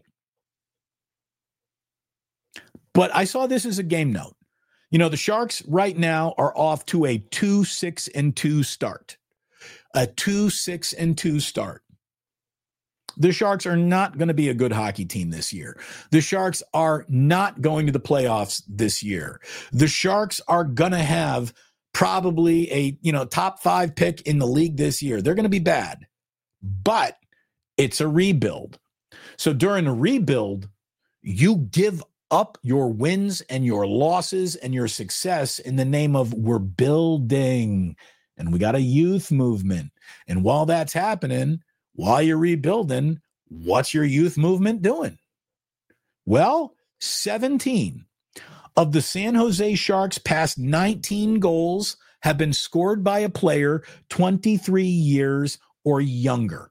but I saw this as a game note. You know, the Sharks right now are off to a two six and two start, a two six and two start. The Sharks are not going to be a good hockey team this year. The Sharks are not going to the playoffs this year. The Sharks are going to have probably a, you know, top five pick in the league this year. They're going to be bad, but it's a rebuild. So during a rebuild, you give up your wins and your losses and your success in the name of we're building and we got a youth movement. And while that's happening, while you're rebuilding, what's your youth movement doing? Well, seventeen of the San Jose Sharks' past nineteen goals have been scored by a player twenty-three years or younger.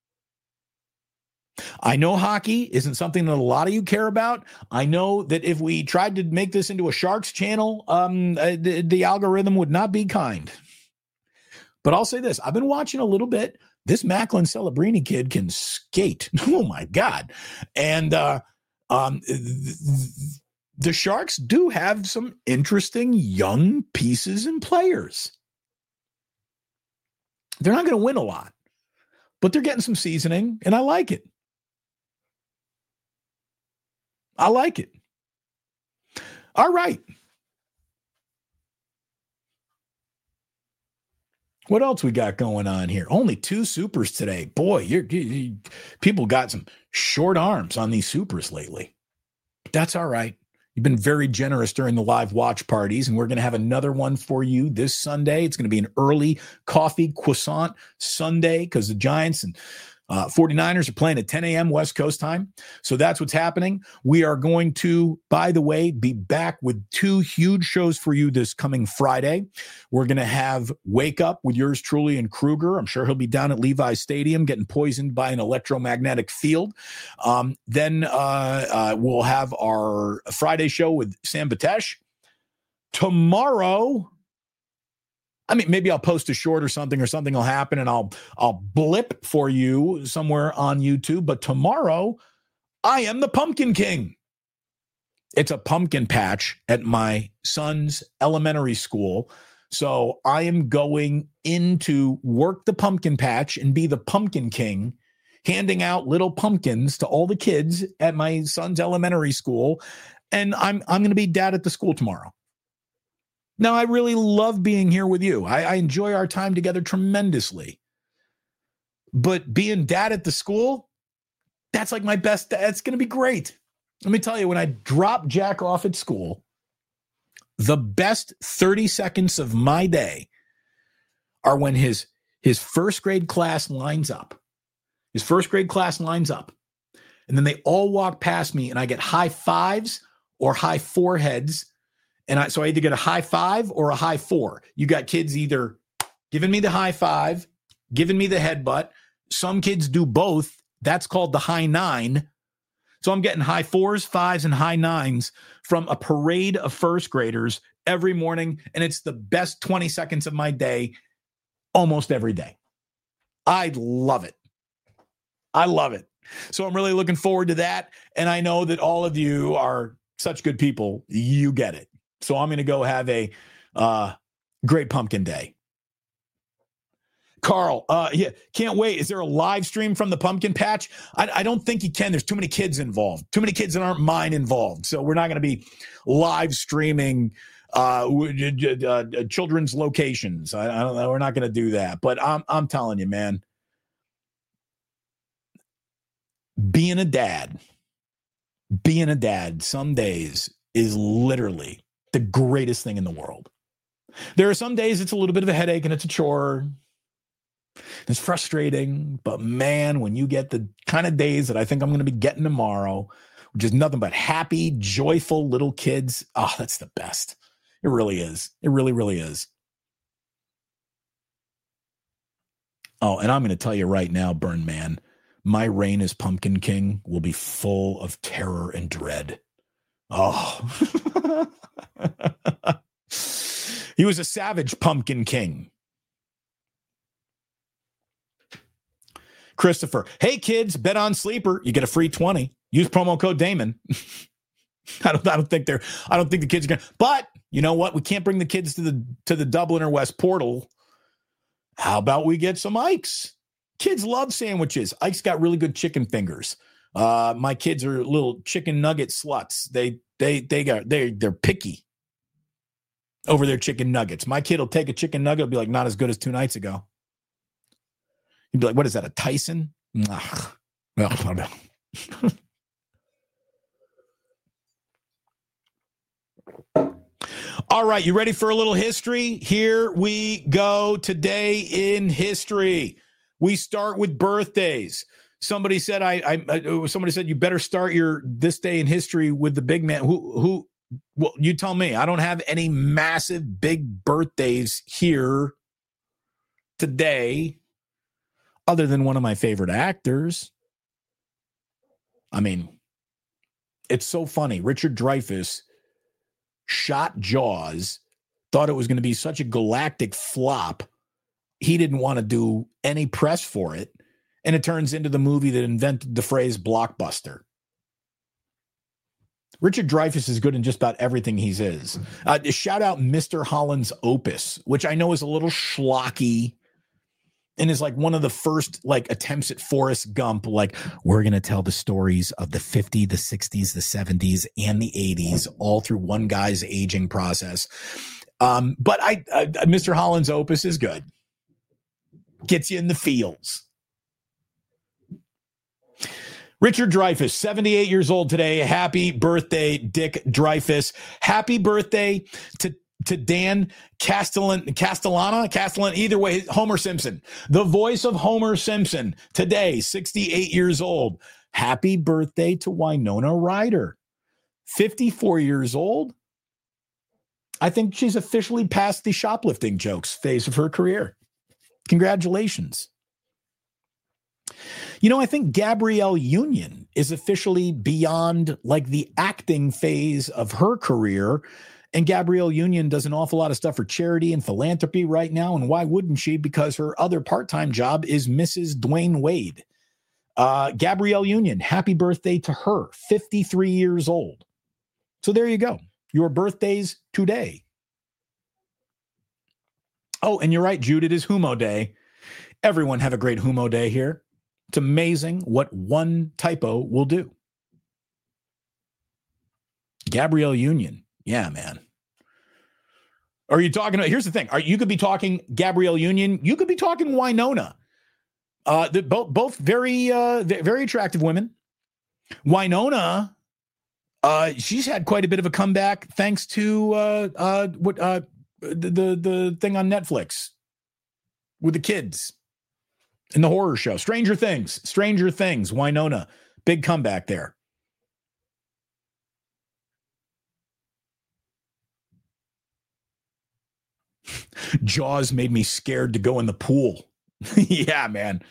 I know hockey isn't something that a lot of you care about. I know that if we tried to make this into a Sharks channel, um, uh, the, the algorithm would not be kind. But I'll say this. I've been watching a little bit. This Macklin Celebrini kid can skate. Oh, my God. And uh, um, the Sharks do have some interesting young pieces and players. They're not going to win a lot, but they're getting some seasoning, and I like it. I like it. All right. What else we got going on here? Only two supers today. Boy, you're, you, you, people got some short arms on these supers lately. But that's all right. You've been very generous during the live watch parties, and we're going to have another one for you this Sunday. It's going to be an early coffee croissant Sunday because the Giants and Uh, 49ers are playing at ten a.m. West Coast time. So that's what's happening. We are going to, by the way, be back with two huge shows for you this coming Friday. We're going to have Wake Up with yours truly and Kruger. I'm sure he'll be down at Levi's Stadium getting poisoned by an electromagnetic field. Um, then uh, uh, we'll have our Friday show with Sam Batesh. Tomorrow, I mean, maybe I'll post a short or something, or something will happen, and I'll I'll blip for you somewhere on YouTube. But tomorrow, I am the Pumpkin King. It's a pumpkin patch at my son's elementary school. So I am going in to work the pumpkin patch and be the Pumpkin King, handing out little pumpkins to all the kids at my son's elementary school. And I'm I'm going to be dad at the school tomorrow. Now, I really love being here with you. I, I enjoy our time together tremendously. But being dad at the school, that's like my best. That's going to be great. Let me tell you, when I drop Jack off at school, the best thirty seconds of my day are when his, his first grade class lines up. His first grade class lines up. And then they all walk past me, and I get high fives or high foreheads. And I, so I either get a high five or a high four. You got kids either giving me the high five, giving me the headbutt. Some kids do both. That's called the high nine. So I'm getting high fours, fives, and high nines from a parade of first graders every morning. And it's the best twenty seconds of my day almost every day. I love it. I love it. So I'm really looking forward to that. And I know that all of you are such good people. You get it. So I'm going to go have a uh, great pumpkin day. Carl, uh, yeah, can't wait. Is there a live stream from the pumpkin patch? I, I don't think you can. There's too many kids involved. Too many kids that aren't mine involved. So we're not going to be live streaming uh, uh, children's locations. I, I don't know. We're not going to do that. But I'm I'm telling you, man, being a dad, being a dad some days is literally the greatest thing in the world. There are some days it's a little bit of a headache and it's a chore. It's frustrating, but man, when you get the kind of days that I think I'm going to be getting tomorrow, which is nothing but happy, joyful little kids, oh, that's the best. It really is. It really, really is. Oh, and I'm going to tell you right now, Burn Man, my reign as Pumpkin King will be full of terror and dread. Oh. He was a savage Pumpkin King. Christopher, hey kids, bet on Sleeper. You get a free twenty. Use promo code Damon. I don't I don't think they're I don't think the kids are gonna, but you know what? We can't bring the kids to the to the Dublin or West Portal. How about we get some Ike's? Kids love sandwiches. Ike's got really good chicken fingers. Uh, my kids are little chicken nugget sluts. They they they got they they're picky over their chicken nuggets. My kid will take a chicken nugget, be like, not as good as two nights ago. He'd be like, what is that, a Tyson? Ugh. Ugh. All right, you ready for a little history? Here we go. Today in history, we start with birthdays. Somebody said, I, I, somebody said, you better start your this day in history with the big man. Who, who, well, you tell me. I don't have any massive big birthdays here today, other than one of my favorite actors. I mean, it's so funny. Richard Dreyfuss shot Jaws, thought it was going to be such a galactic flop. He didn't want to do any press for it. And it turns into the movie that invented the phrase blockbuster. Richard Dreyfuss is good in just about everything he is. Uh, shout out Mister Holland's Opus, which I know is a little schlocky and is like one of the first like attempts at Forrest Gump. Like, we're going to tell the stories of the fifties, the sixties, the seventies, and the eighties, all through one guy's aging process. Um, but I, uh, Mister Holland's Opus is good. Gets you in the feels. Richard Dreyfuss, seventy-eight years old today. Happy birthday, Dick Dreyfuss. Happy birthday to, to Dan Castellan, Castellana, Castellan, either way, Homer Simpson. The voice of Homer Simpson today, sixty-eight years old. Happy birthday to Winona Ryder, fifty-four years old. I think she's officially past the shoplifting jokes phase of her career. Congratulations. You know, I think Gabrielle Union is officially beyond like the acting phase of her career. And Gabrielle Union does an awful lot of stuff for charity and philanthropy right now. And why wouldn't she? Because her other part-time job is Missus Dwayne Wade. Uh, Gabrielle Union, happy birthday to her, fifty-three years old. So there you go. Your birthdays today. Oh, and you're right, Jude, it is Humo Day. Everyone have a great Humo Day here. It's amazing what one typo will do. Gabrielle Union. Yeah, man. Are you talking about, here's the thing. Are you could be talking Gabrielle Union. You could be talking Winona. Uh, the, both, both very, uh, very attractive women. Winona, uh, she's had quite a bit of a comeback thanks to uh, uh, what uh, the, the, the thing on Netflix with the kids. In the horror show, Stranger Things, Stranger Things, Winona, big comeback there. Jaws made me scared to go in the pool. Yeah, man.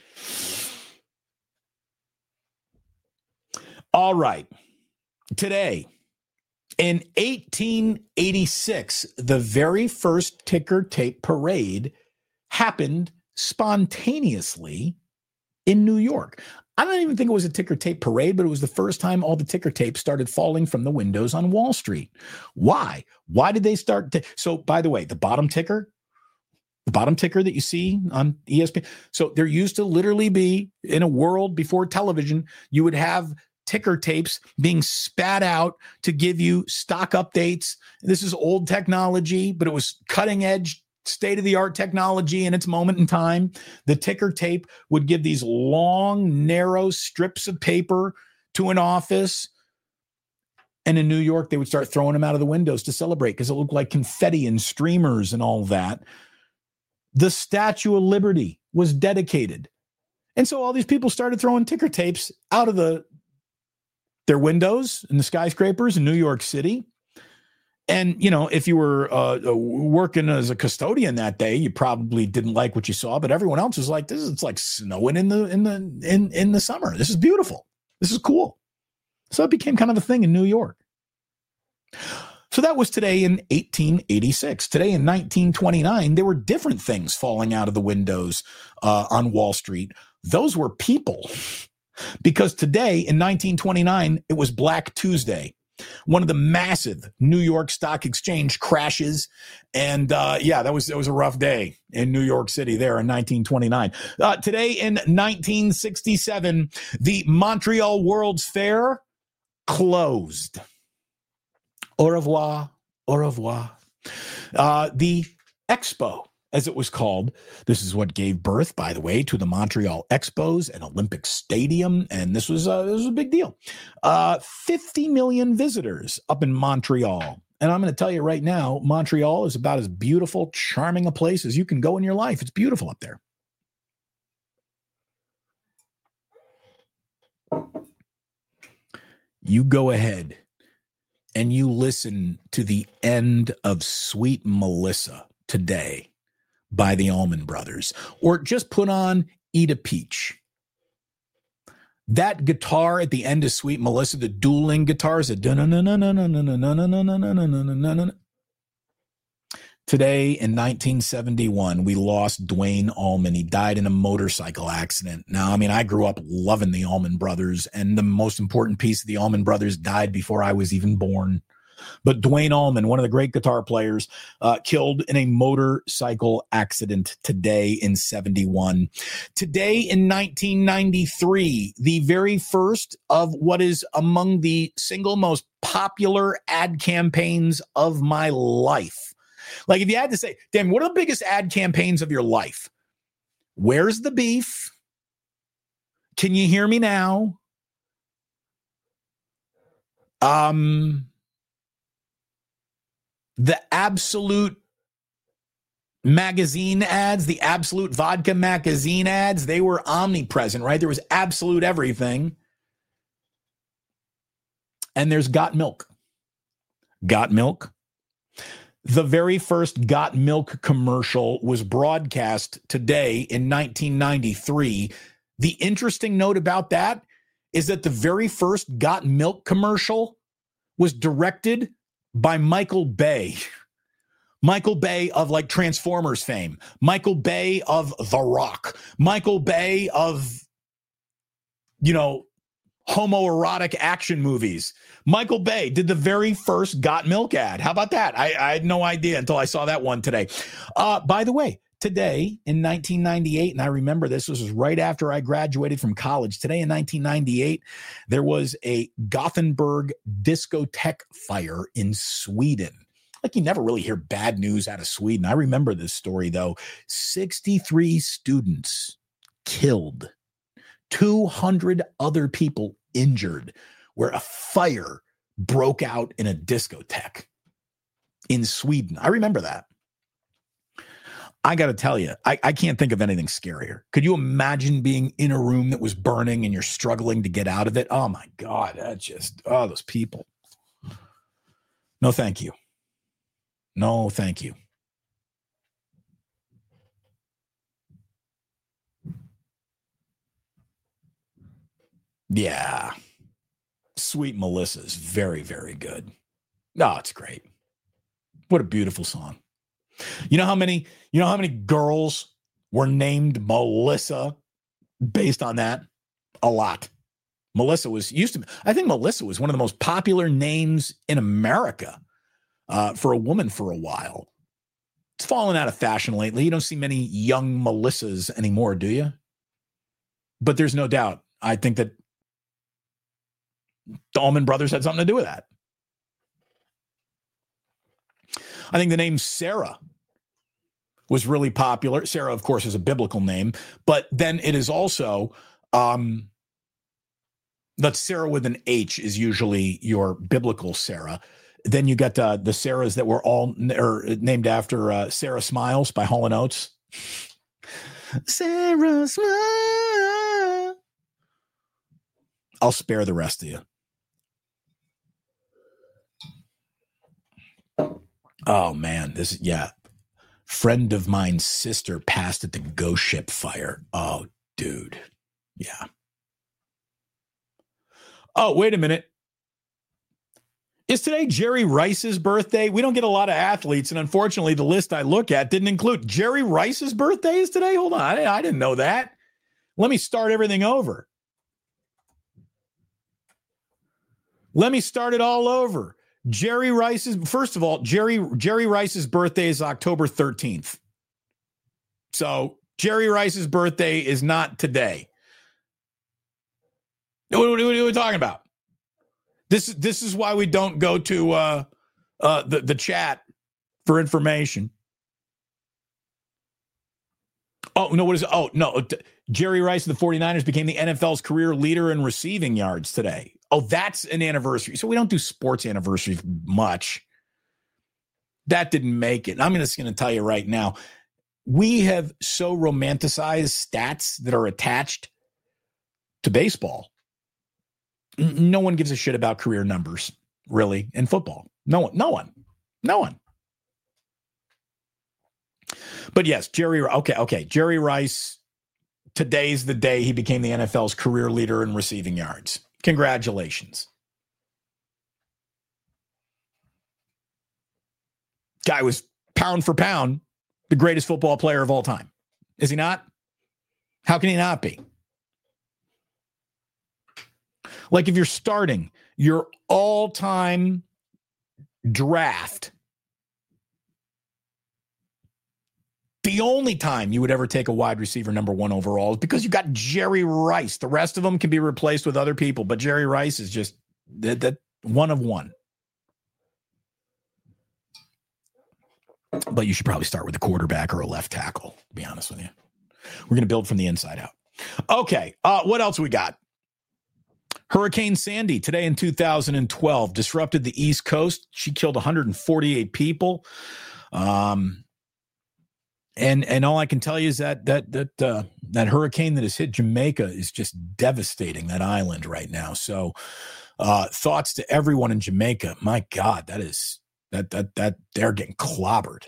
All right. Today, in eighteen eighty-six, the very first ticker tape parade happened spontaneously in New York. I don't even think it was a ticker tape parade, but it was the first time all the ticker tapes started falling from the windows on Wall Street. Why? Why did they start? To, so, by the way, the bottom ticker, the bottom ticker that you see on E S P N. So there used to literally be, in a world before television, you would have ticker tapes being spat out to give you stock updates. This is old technology, but it was cutting edge state-of-the-art technology in its moment in time. The ticker tape would give these long, narrow strips of paper to an office. And in New York, they would start throwing them out of the windows to celebrate because it looked like confetti and streamers and all that. The Statue of Liberty was dedicated. And so all these people started throwing ticker tapes out of the their windows in the skyscrapers in New York City. And, you know, if you were uh, working as a custodian that day, you probably didn't like what you saw, but everyone else was like, this is, it's like snowing in the, in the, in, in the summer. This is beautiful. This is cool. So it became kind of a thing in New York. So that was today in eighteen eighty-six. Today in nineteen twenty-nine, there were different things falling out of the windows uh, on Wall Street. Those were people. Because today in nineteen twenty-nine, it was Black Tuesday, one of the massive New York Stock Exchange crashes. And uh, yeah, that was, that was a rough day in New York City there in nineteen twenty-nine. Uh, today in nineteen sixty-seven, the Montreal World's Fair closed. Au revoir, au revoir. Uh, the Expo, as it was called, this is what gave birth, by the way, to the Montreal Expos and Olympic Stadium, and this was, uh, this was a big deal. Uh, fifty million visitors up in Montreal. And I'm going to tell you right now, Montreal is about as beautiful, charming a place as you can go in your life. It's beautiful up there. You go ahead and you listen to the end of Sweet Melissa today by the Allman Brothers, or just put on Eat a Peach. That guitar at the end of Sweet Melissa, the dueling guitars, today in nineteen seventy-one, we lost Duane Allman. He died in a motorcycle accident. Now, I mean, I grew up loving the Allman Brothers, and the most important piece of the Allman Brothers died before I was even born. But Duane Allman, one of the great guitar players, uh, killed in a motorcycle accident today in seventy-one. Today in nineteen ninety-three, the very first of what is among the single most popular ad campaigns of my life. Like if you had to say, Dan, what are the biggest ad campaigns of your life? Where's the beef? Can you hear me now? Um, the Absolute magazine ads, the Absolute vodka magazine ads, they were omnipresent, right? There was Absolute everything. And there's Got Milk. Got Milk. The very first Got Milk commercial was broadcast today in nineteen ninety-three. The interesting note about that is that the very first Got Milk commercial was directed by Michael Bay. Michael Bay of like Transformers fame. Michael Bay of The Rock. Michael Bay of, you know, homoerotic action movies. Michael Bay did the very first Got Milk ad. How about that? I, I had no idea until I saw that one today. Uh, by the way, today in nineteen ninety-eight, and I remember this, this was right after I graduated from college. Today in nineteen ninety-eight, there was a Gothenburg discotheque fire in Sweden. Like you never really hear bad news out of Sweden. I remember this story though. sixty-three students killed, two hundred other people injured, where a fire broke out in a discotheque in Sweden. I remember that. I got to tell you, I, I can't think of anything scarier. Could you imagine being in a room that was burning and you're struggling to get out of it? Oh my God, that's just, oh, those people. No, thank you. No, thank you. Yeah. Sweet Melissa's very, very good. No, it's great. What a beautiful song. You know how many, you know how many girls were named Melissa based on that? A lot. Melissa was used to, I think Melissa was one of the most popular names in America uh, for a woman for a while. It's fallen out of fashion lately. You don't see many young Melissas anymore, do you? But there's no doubt. I think that the Allman Brothers had something to do with that. I think the name Sarah was really popular. Sarah, of course, is a biblical name, but then it is also um, that Sarah with an H is usually your biblical Sarah. Then you got uh, the Sarahs that were all or named after uh, Sarah Smiles by Hall and Oates. Sarah Smiles. I'll spare the rest of you. Oh, man. This, yeah. Friend of mine's sister passed at the ghost ship fire. Oh, dude. Yeah. Oh, wait a minute. Is today Jerry Rice's birthday? We don't get a lot of athletes, and unfortunately, the list I look at didn't include Jerry Rice's birthday is today? Hold on. I, I didn't know that. Let me start everything over. Let me start it all over. Jerry Rice's, first of all, Jerry Jerry Rice's birthday is October thirteenth. So Jerry Rice's birthday is not today. What, what, what are we talking about? This, this is why we don't go to uh, uh, the, the chat for information. Oh, no, what is it? Oh, no. Jerry Rice of the 49ers became the N F L's career leader in receiving yards today. Oh, that's an anniversary. So we don't do sports anniversaries much. That didn't make it. I'm just going to tell you right now, we have so romanticized stats that are attached to baseball. No one gives a shit about career numbers, really, in football. No one, no one, no one. But yes, Jerry, okay, okay. Jerry Rice, today's the day he became the N F L's career leader in receiving yards. Congratulations. Guy was pound for pound the greatest football player of all time. Is he not? How can he not be? Like if you're starting your all-time draft, the only time you would ever take a wide receiver number one overall is because you got Jerry Rice. The rest of them can be replaced with other people, but Jerry Rice is just that, that one of one. But you should probably start with a quarterback or a left tackle, to be honest with you. We're going to build from the inside out. Okay, uh, what else we got? Hurricane Sandy today in two thousand twelve disrupted the East Coast. She killed one hundred forty-eight people. Um, and and all I can tell you is that that that uh, that hurricane that has hit Jamaica is just devastating that island right now. So uh, thoughts to everyone in Jamaica. My God, that is that that that they're getting clobbered.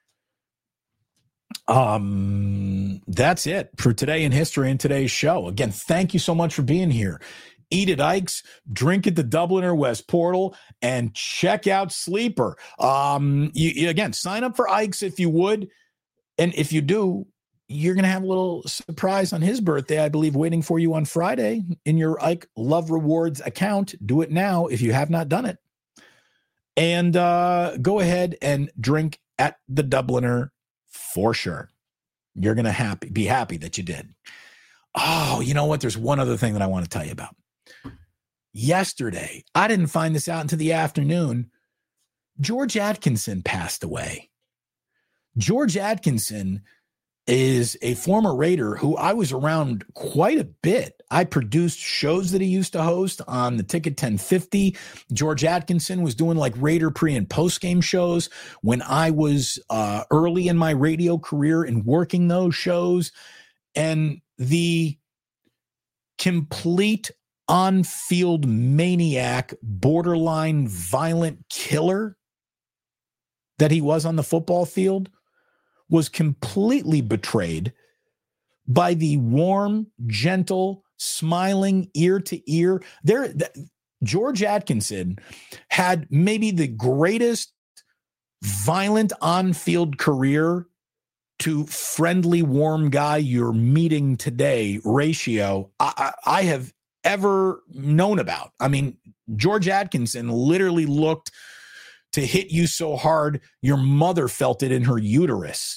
Um, that's it for today in history and today's show. Again, thank you so much for being here. Eat at Ike's, drink at the Dubliner West Portal, and check out Sleeper. Um, you, you, again, sign up for Ike's if you would. And if you do, you're going to have a little surprise on his birthday, I believe, waiting for you on Friday in your Ike Love Rewards account. Do it now if you have not done it. And uh, go ahead and drink at the Dubliner for sure. You're going to happy be happy that you did. Oh, you know what? There's one other thing that I want to tell you about. Yesterday, I didn't find this out until the afternoon. George Atkinson passed away. George Atkinson is a former Raider who I was around quite a bit. I produced shows that he used to host on the Ticket ten fifty. George Atkinson was doing like Raider pre and post game shows when I was uh, early in my radio career and working those shows. And the complete on-field maniac, borderline violent killer that he was on the football field was completely betrayed by the warm, gentle, smiling ear to ear. There, th- George Atkinson had maybe the greatest violent on-field career to friendly, warm guy you're meeting today ratio I, I, I have ever known about. I mean, George Atkinson literally looked to hit you so hard, your mother felt it in her uterus.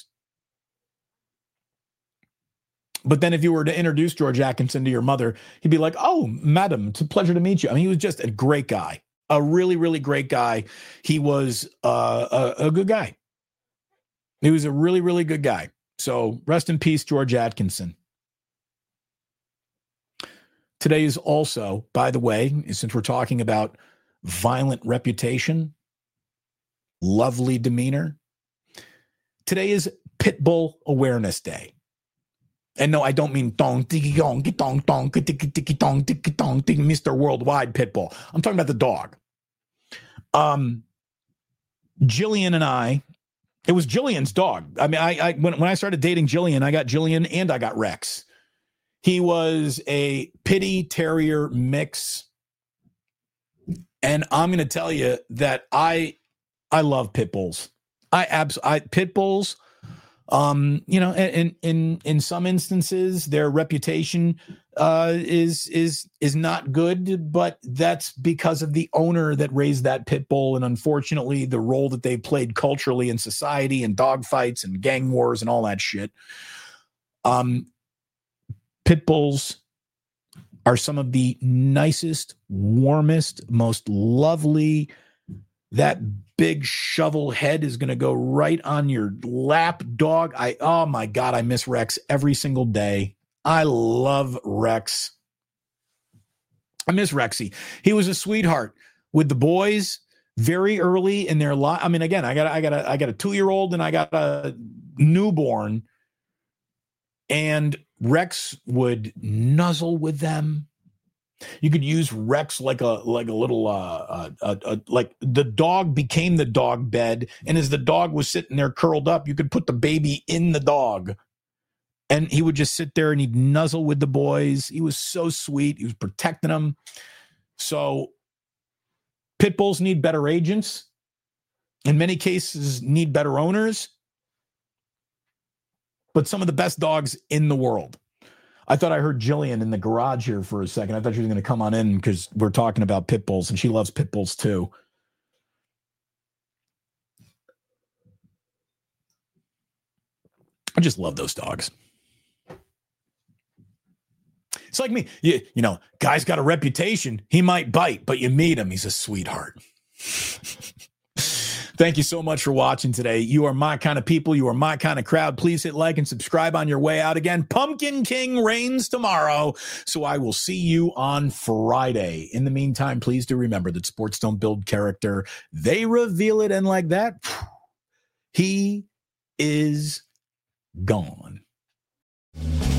But then if you were to introduce George Atkinson to your mother, he'd be like, oh, madam, it's a pleasure to meet you. I mean, he was just a great guy, a really, really great guy. He was uh, a, a good guy. He was a really, really good guy. So rest in peace, George Atkinson. Today is also, by the way, since we're talking about violent reputation, lovely demeanor, today is Pitbull Awareness Day. And no, I don't mean dong, diggy, dong, dong, dong, diggy, diggy, dong, diggy, dong, diggy, Mister Worldwide Pitbull. I'm talking about the dog. Um, Jillian and I, it was Jillian's dog. I mean, I, I when, when I started dating Jillian, I got Jillian and I got Rex. He was a Pitty Terrier mix. And I'm going to tell you that I I love pit bulls. I abs I pit bulls. Um, you know, in in in some instances, their reputation uh, is is is not good, but that's because of the owner that raised that pit bull, and unfortunately, the role that they played culturally in society, and dog fights and gang wars and all that shit. Um, pit bulls are some of the nicest, warmest, most lovely. That big shovel head is going to go right on your lap, dog. I, oh my God, I miss Rex every single day. I love Rex. I miss Rexy. He was a sweetheart with the boys very early in their life. I mean, again, I got, I got a, I got a two-year-old and I got a newborn, and Rex would nuzzle with them. You could use Rex like a like a little uh, uh, uh, like the dog became the dog bed, and as the dog was sitting there curled up, you could put the baby in the dog, and he would just sit there and he'd nuzzle with the boys. He was so sweet. He was protecting them. So pit bulls need better agents. In many cases, need better owners. But some of the best dogs in the world. I thought I heard Jillian in the garage here for a second. I thought she was going to come on in because we're talking about pit bulls, and she loves pit bulls too. I just love those dogs. It's like me. You, you know, guy's got a reputation. He might bite, but you meet him. He's a sweetheart. Thank you so much for watching today. You are my kind of people. You are my kind of crowd. Please hit like and subscribe on your way out. Again, Pumpkin King reigns tomorrow, so I will see you on Friday. In the meantime, please do remember that sports don't build character. They reveal it, and like that, he is gone.